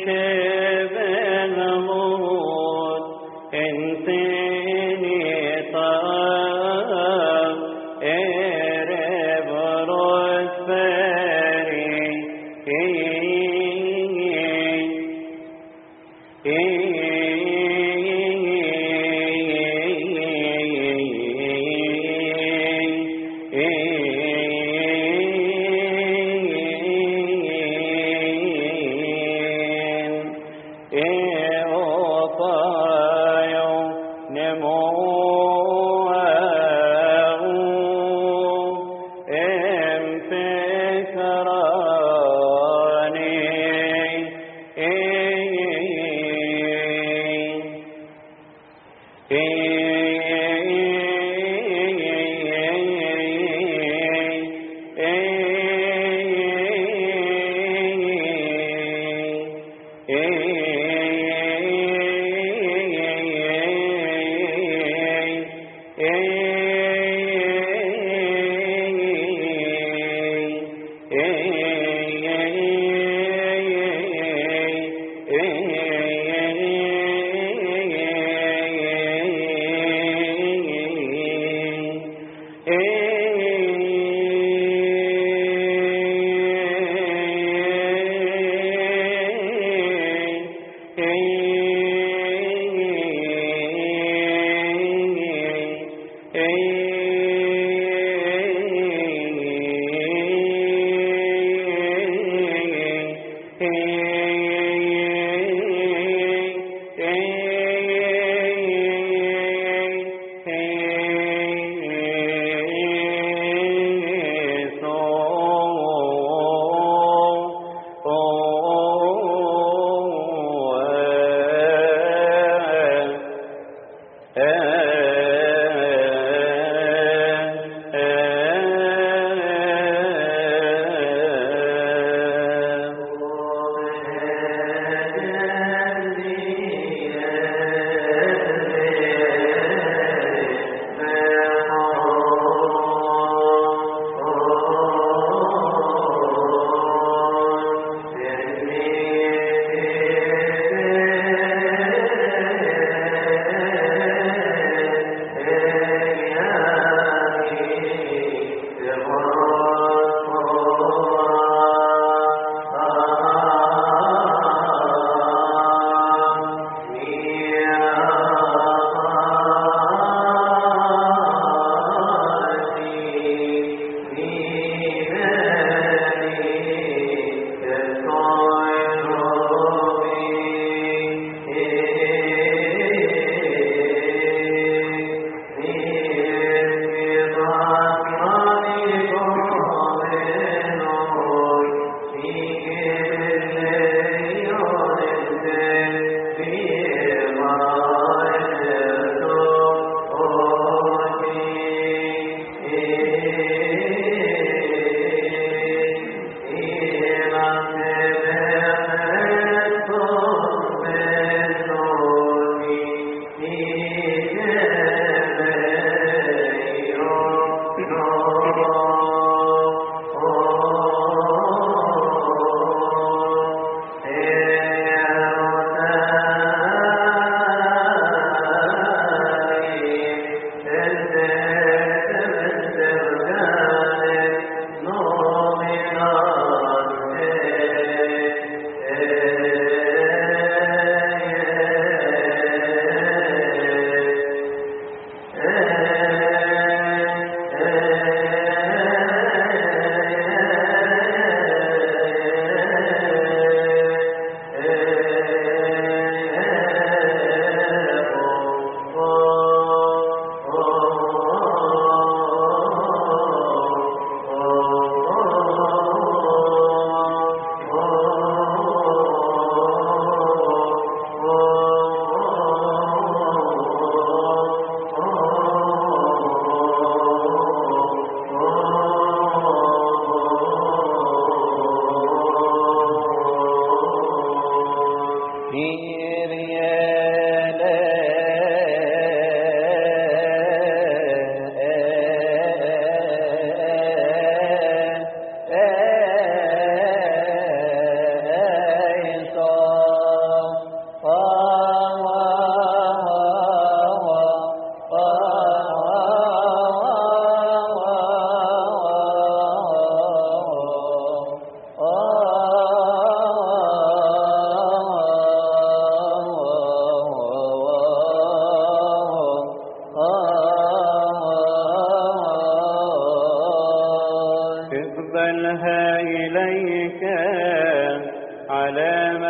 كبهموت انتني طاب ارب رسفري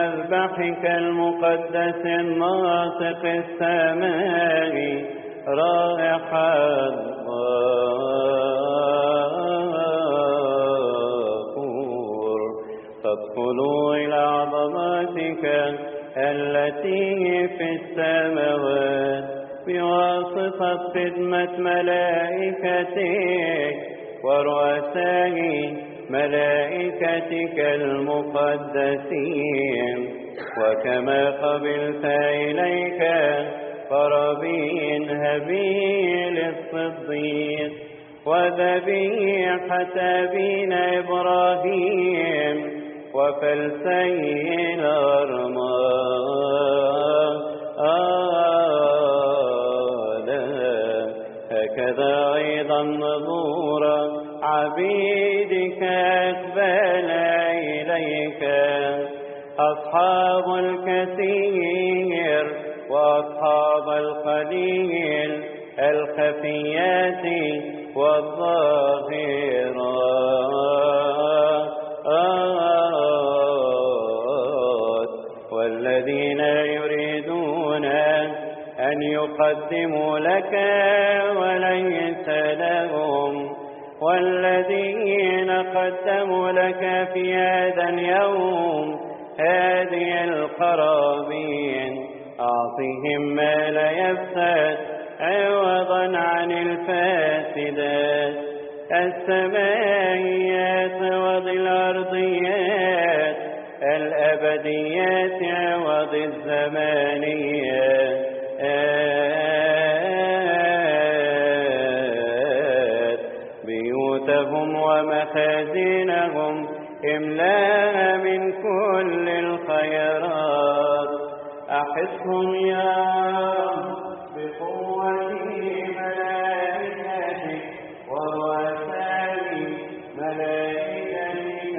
مذبحك المقدس الناطق السماوي رائحة بخور. فادخلوا إلى عظماتك التي في السماوات بواسطة خدمة ملائكتك ورؤساء ملائكتك المقدسين، وكما قبلت إليك قرابين هابيل الصديق وذبيحة أبينا إبراهيم وفلسي الأرماد، هكذا أيضا نظور عبيدك أقبل إليك أصحاب الكثير وأصحاب القليل الخفيات والظاهرات، والذين يريدون أن يقدموا لك وليس لهم، والذين قدموا لك في هذا اليوم هذه القرابين أعطهم ما لا يفسد عوضا عن الفاسدات السمائيات والأرضيات الأبديات عوض الزمانيات، بيوتهم ومخازنهم املاها من كل الخيرات. أحسهم يا رب بقوة ملائكتك ورؤساء ملائكتك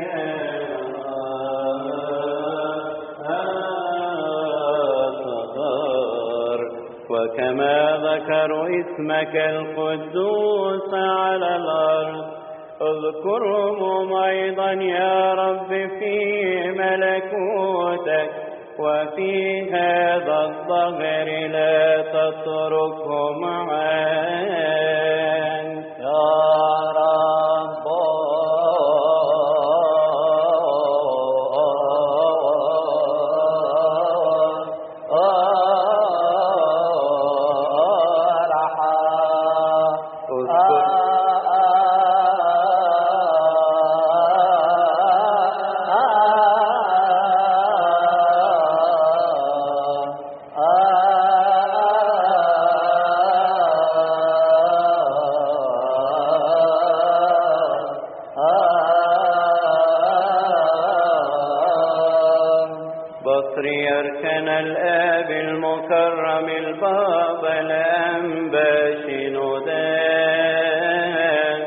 الصغار، وكما ذكروا اسمك القدوس على الأرض اذكرهم أيضا يا رب في ملكوتك وفي هذا الظهر لا تتركهم عنك يا رب. بطريركنا الآب المكرم البابا الأنبا شنودان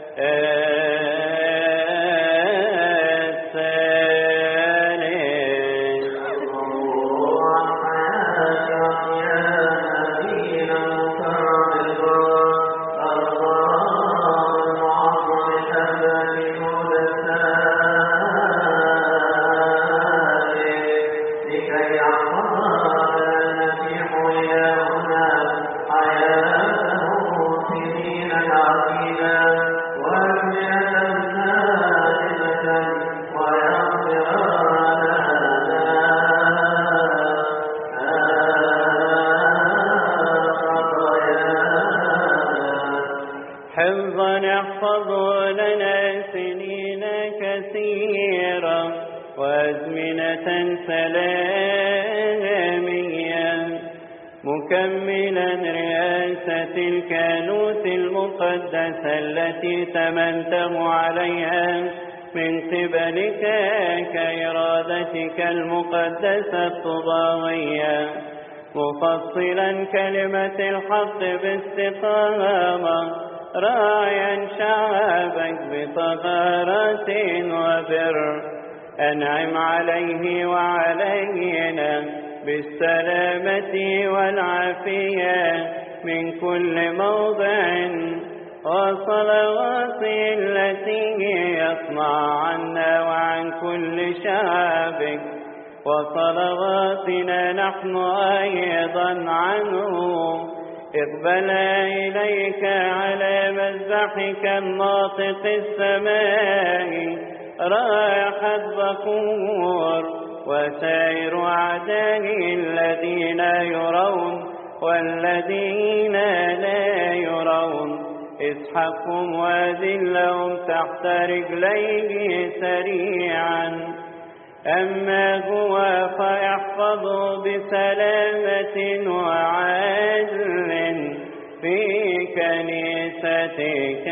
حفظا يحفظ لنا سنين كثيرة وأزمنة سلامية، مكملا رئاسة الكهنوت المقدسة التي تمنته عليها من قبلك كإرادتك المقدسة الطباوية، مفصلا كلمة الحق باستقامة، راعيا شعبك بطهارة وبر. أنعم عليه وعلينا بالسلامة والعافية من كل موضع، وصلوات التي يصنع عنا وعن كل شعبك وصلواتنا نحن أيضا عنه. اقبل إليك على مذبحك الناطق السمائي رائحة بخور، وسائر أعدائه الذين يرون والذين لا يرون اسحقهم وذلهم تحت رجليه سريعا. أما هو فيحفظ بسلامة وعدل في كنيستك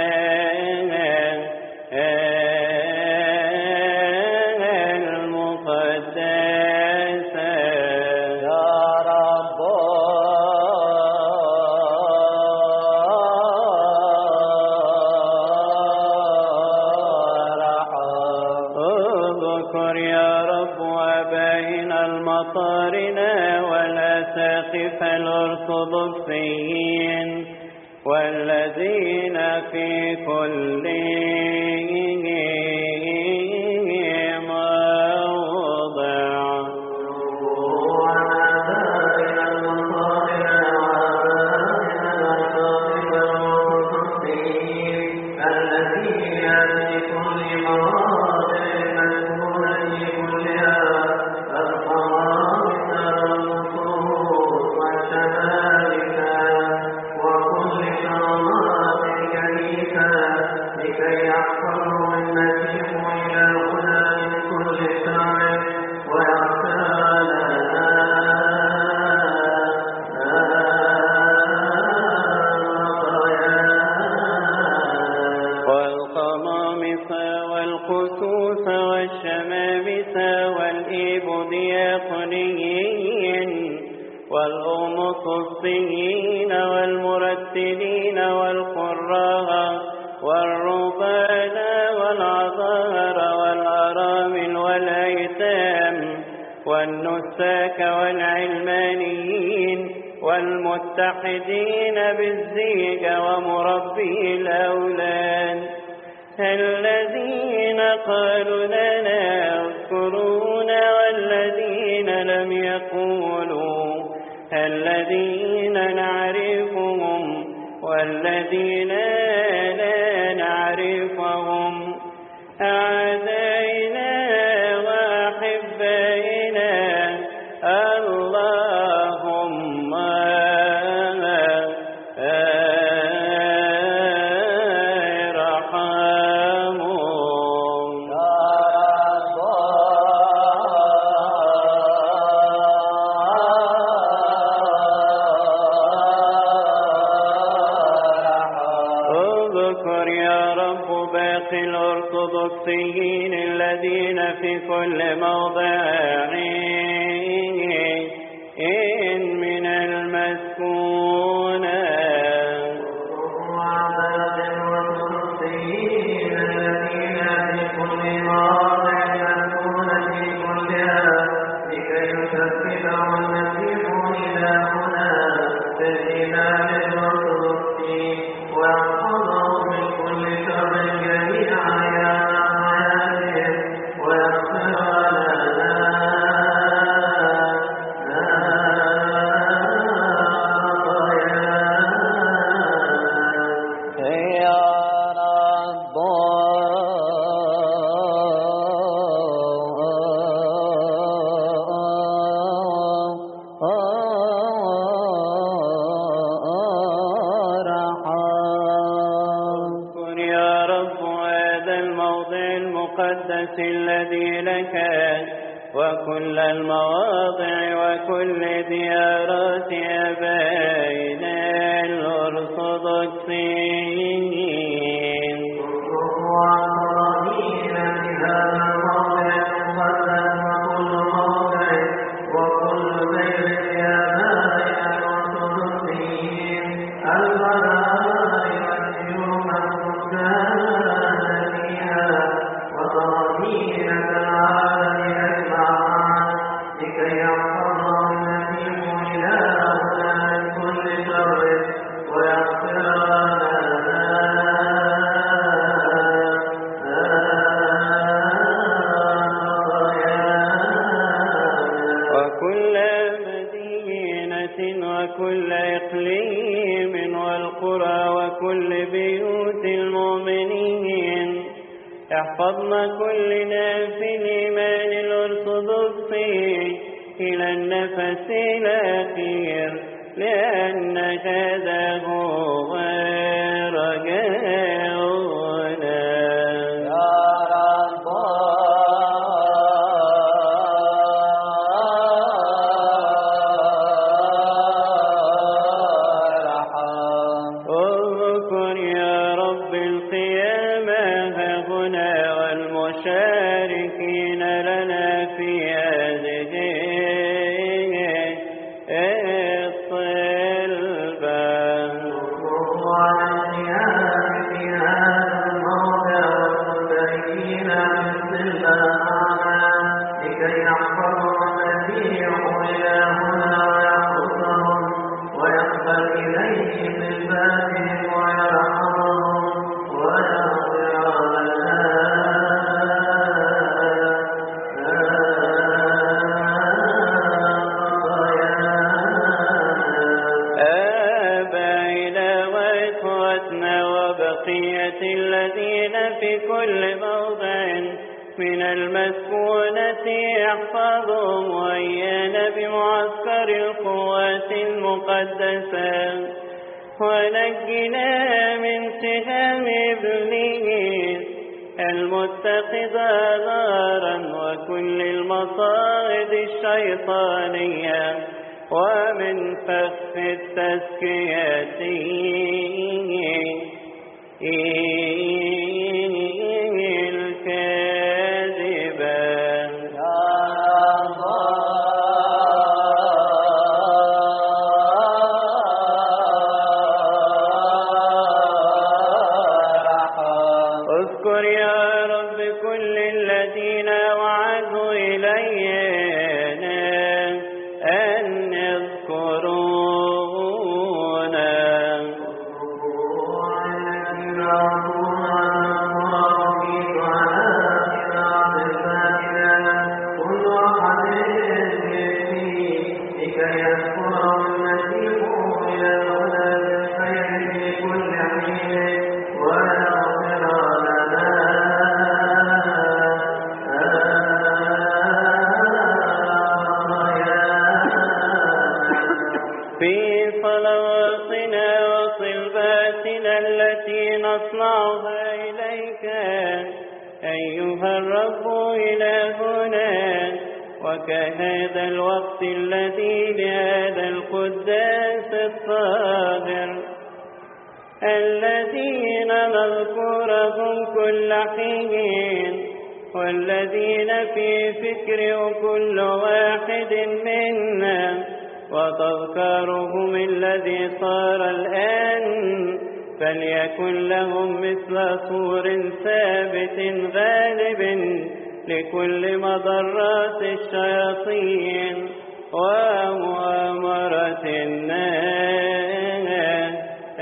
الأرثوذكسيين والذين في كل موضع. والأمقصيين والمرتلين والقراء والرهبان والعذارى والأرامل والأيتام والنساك والعلمانيين والمتحدين بالزيج ومربي الأولاد الذين قالوا لنا اذكرونا والذين لم يقولوا الذين نعرفهم والذين لا نعرفهم أعدائنا وأحبائنا اللهم الأرثوذكسيين الذين في كل موضع من المسكونة الذي لك وكل المواضع وكل ديارات أبائنا الأرثوذكسيين وكل مدينة وكل إقليم والقرى وكل بيوت المؤمنين. احفظنا كلنا في الإيمان الأرثوذكسي إلى النفس الأخير، لأن هذا هو رجاؤنا. يا رب ارحم. اذكر يا رب القيامة هنا والمشاركين لنا في هذه الذين في كل موضع من المسكونة احفظهم وإيانا بمعسكر القوات المقدسة، ونجنا من سهام إبليس المتخذ نارا وكل المصائد الشيطانية ومن فخ التزكية الكاذبة. اذكر يا رب كل الذين وعدوا إلينا أن يذكرونا. في صلواتنا وصلباتنا التي نصنعها إليك أيها الرب إلهنا، وكهذا الوقت الذي لهذا القداس الطاهر الذين نذكرهم كل حين، والذين في فكر كل واحد منا، وتذكارهم الذي صار الآن، فليكن لهم مثل سور ثابت غالب لكل مضرات الشياطين ومؤامرة الناس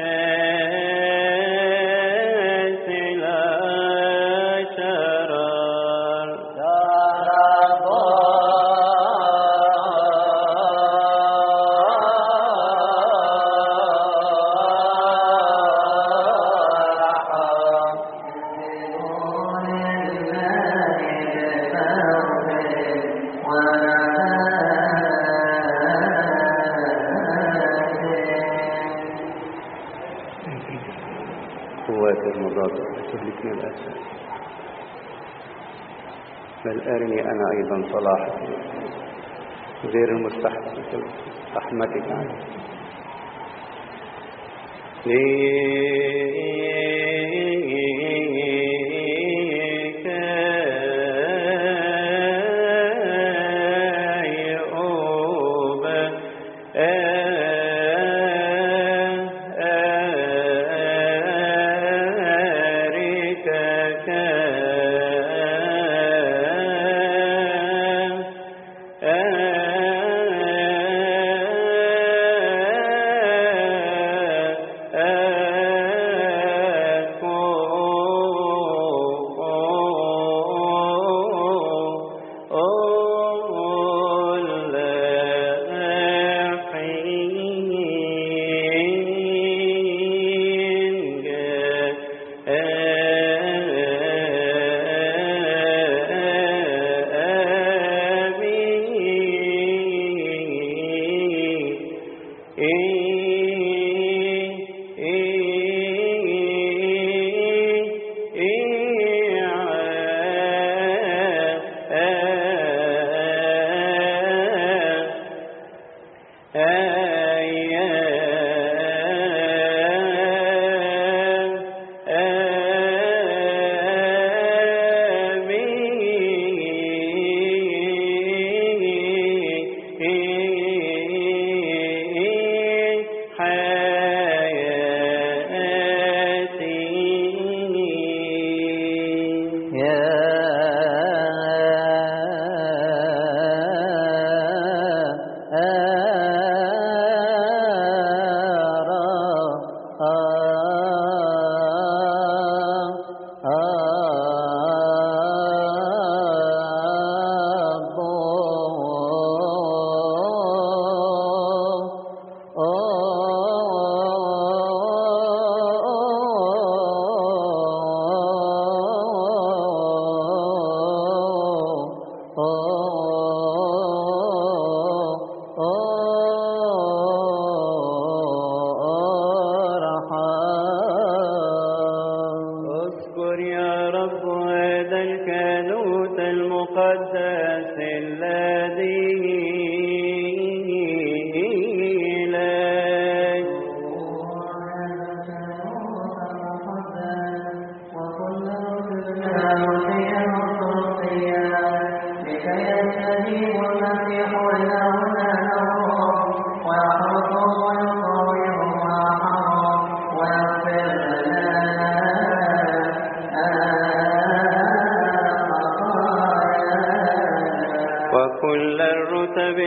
الأشرار. قوات المضادة تهلكني الأسى، بل أرني أنا أيضا صلاحك غير المستحق رحمتك عني.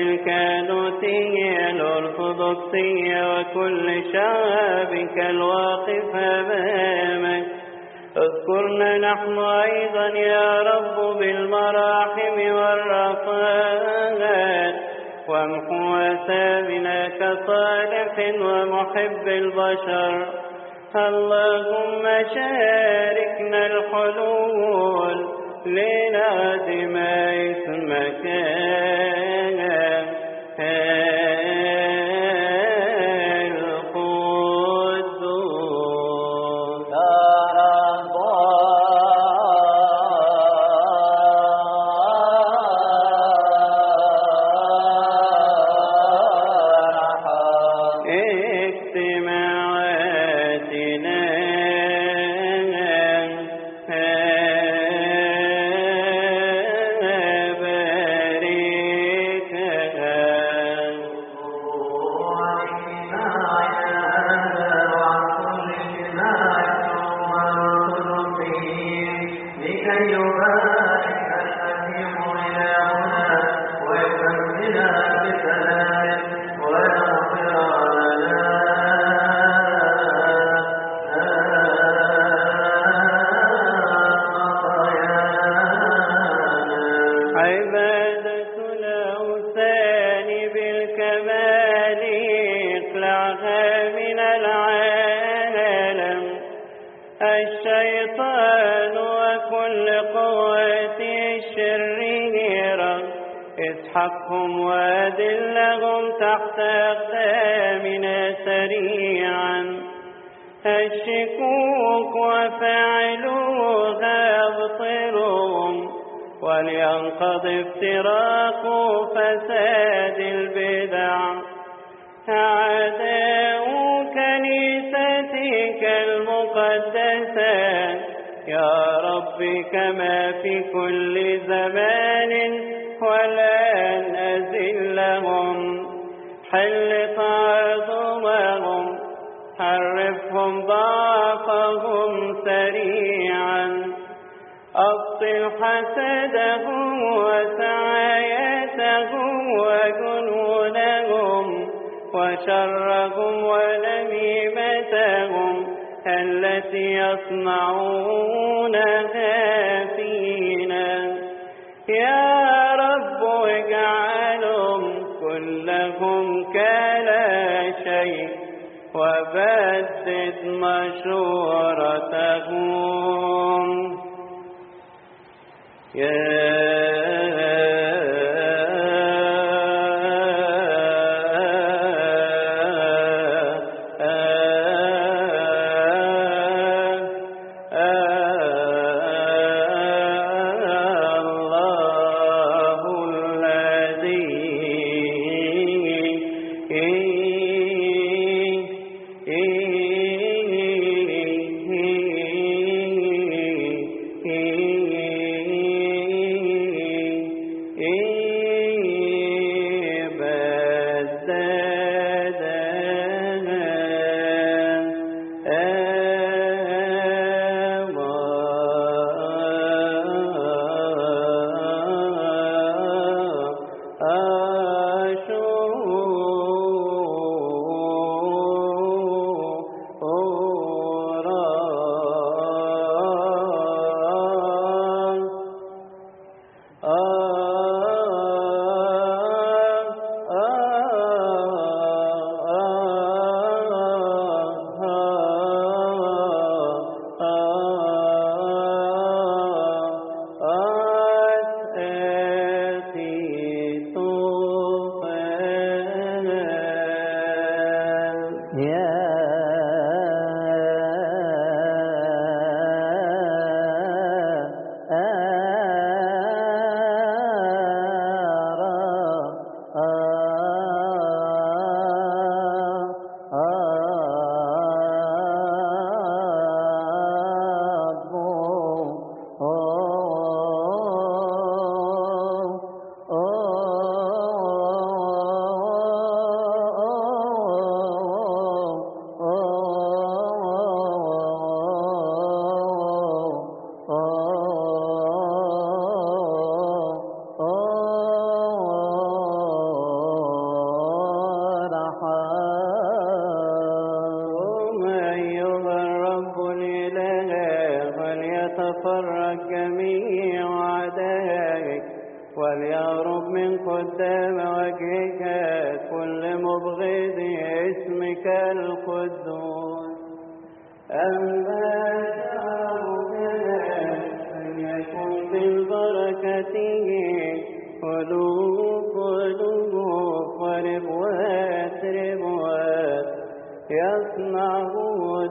الكانوتية الأرثوذكسية وكل شعبك الواقف أمامك. اذكرنا نحن أيضا يا رب بالمراحم والرفاقات، وامحو آثامنا كصالح ومحب البشر. اللهم شاركنا الحلول لنادم اسمك القدوس. الشيطان وكل قوته الشريرة اسحقهم وأذلهم تحت أقدامنا سريعا. الشكوك وفاعلوها ابطلهم، ولينقض افتراق فساد البدع. أعداء كنيستك المقدسة يا رب كما في كل زمان والآن أذلهم، حل تعظمهم، حرفهم ضعفهم سريعا. أبطل حسدهم وسعايتهم وجنونهم وشرهم ونميمتهم التي يصنعونها فينا. يا رب اجعلهم كلهم كلا شيء، وبدد مشورتهم. مبغض اسمك القدوس. أما شعبنا فليكن بالبركة قلوب وربوات يصنعون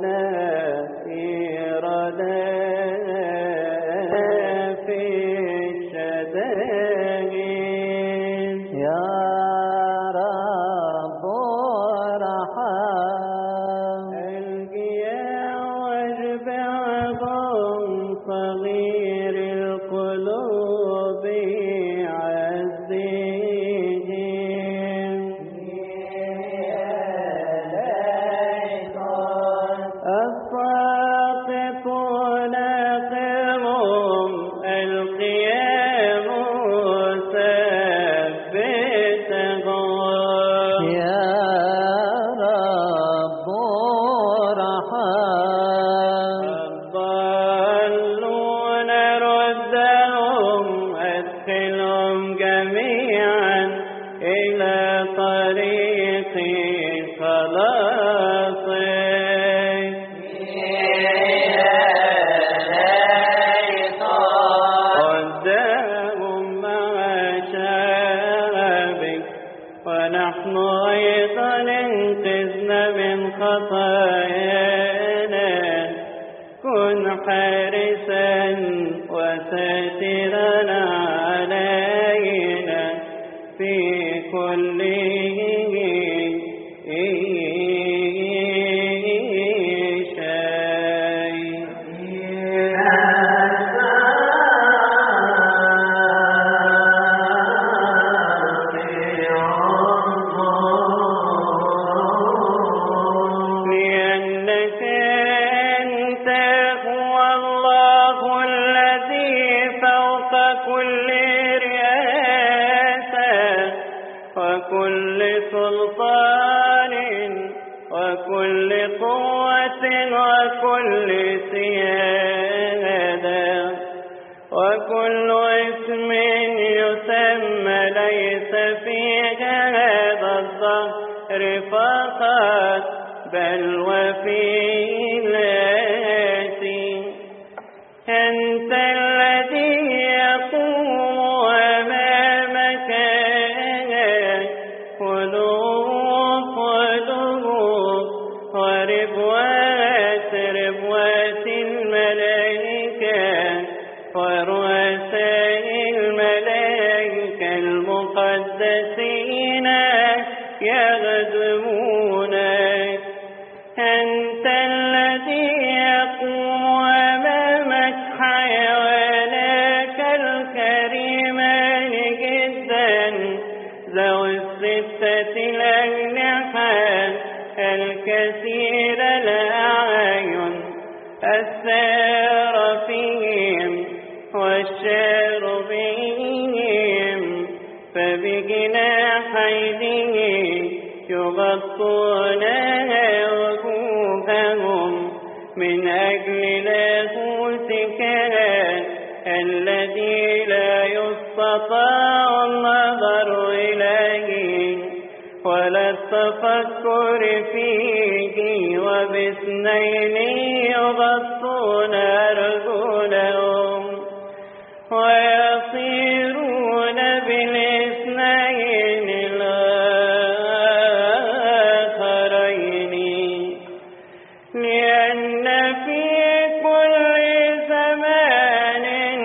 في الشدائد. يا رب ارحم القيا واشبعهم صغير القلوب عزهم. الساقطون قمهم القيام ثبتهم. يا رب ارحم الضالون ردهم أدخلهم جميعا إلى طريق خلاصك. قدامهم مع شعبك ونحن أيضا انقذنا من خطايانا. كن حارسا وساترا علينا في كل لأنك أنت هو الله الذي فوق كل رئاسة وكل سلطان وكل قوة وكل سيادة وكل اسم يسمى ليس في هذا الظهر فقط بل وفي الآتي. أنت الذي يقوم أمامك قلوب وربوات الملائكة ورؤساء الملائكة المقدسين يخدمونك. أنت الذي يقوم أمامك حيوانك الكريمان جدا ذوي الستة الأجنحة الكثير الأعين السارفين والشاربين فبجناحيه يغطون وجوههم من أجل لاهوتك الذي لا يستطاع النظر إليه ولا التفكر فيه. وباثنين يغطون أرجلهم ويصيرون بالاثنين الآخرين. لأن في كل زمان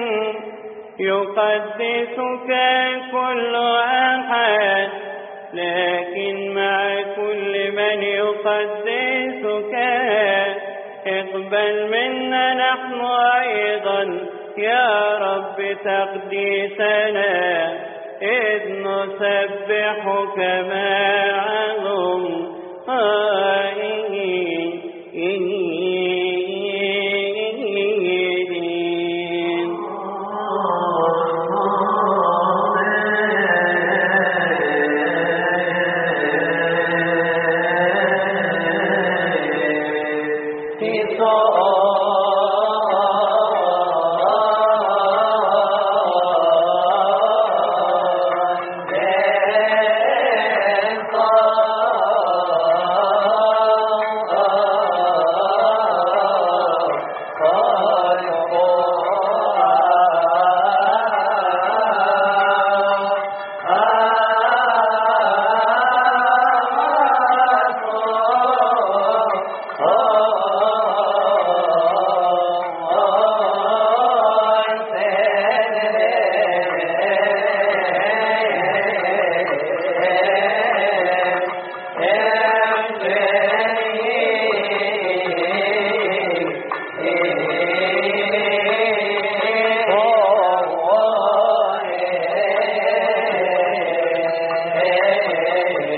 يقدسك كل أحد لكن مع كل من يقدسك اقبل منا نحن أيضا يا رب تقديسنا إذ نسبحك معهم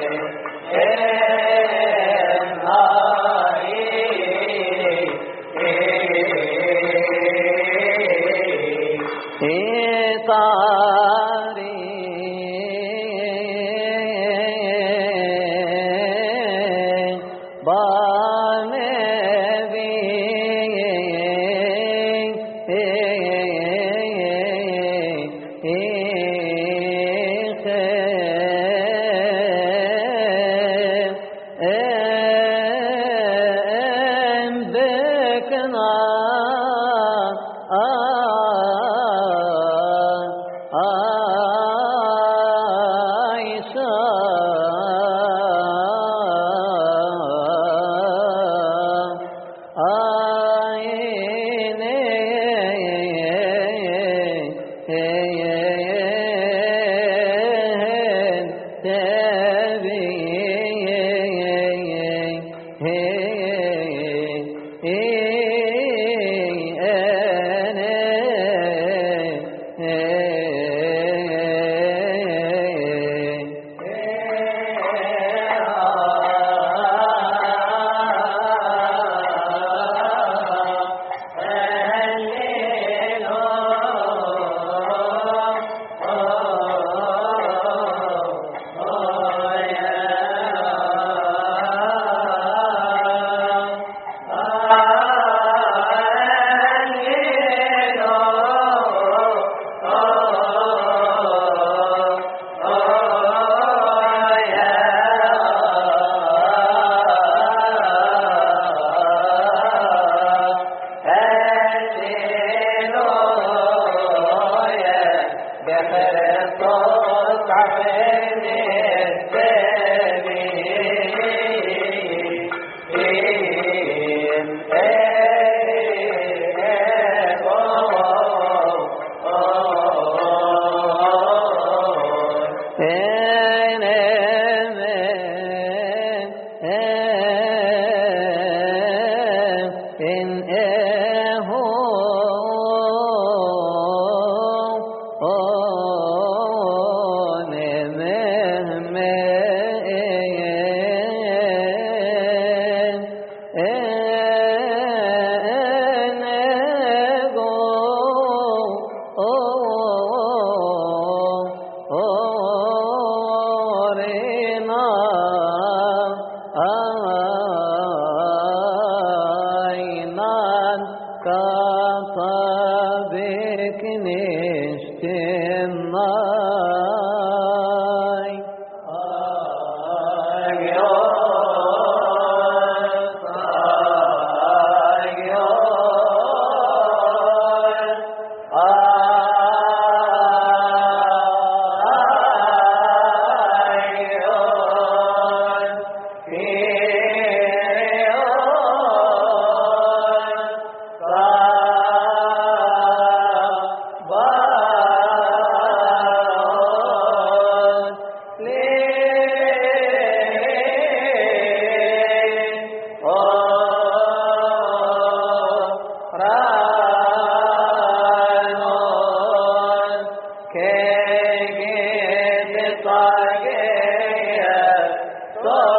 Oh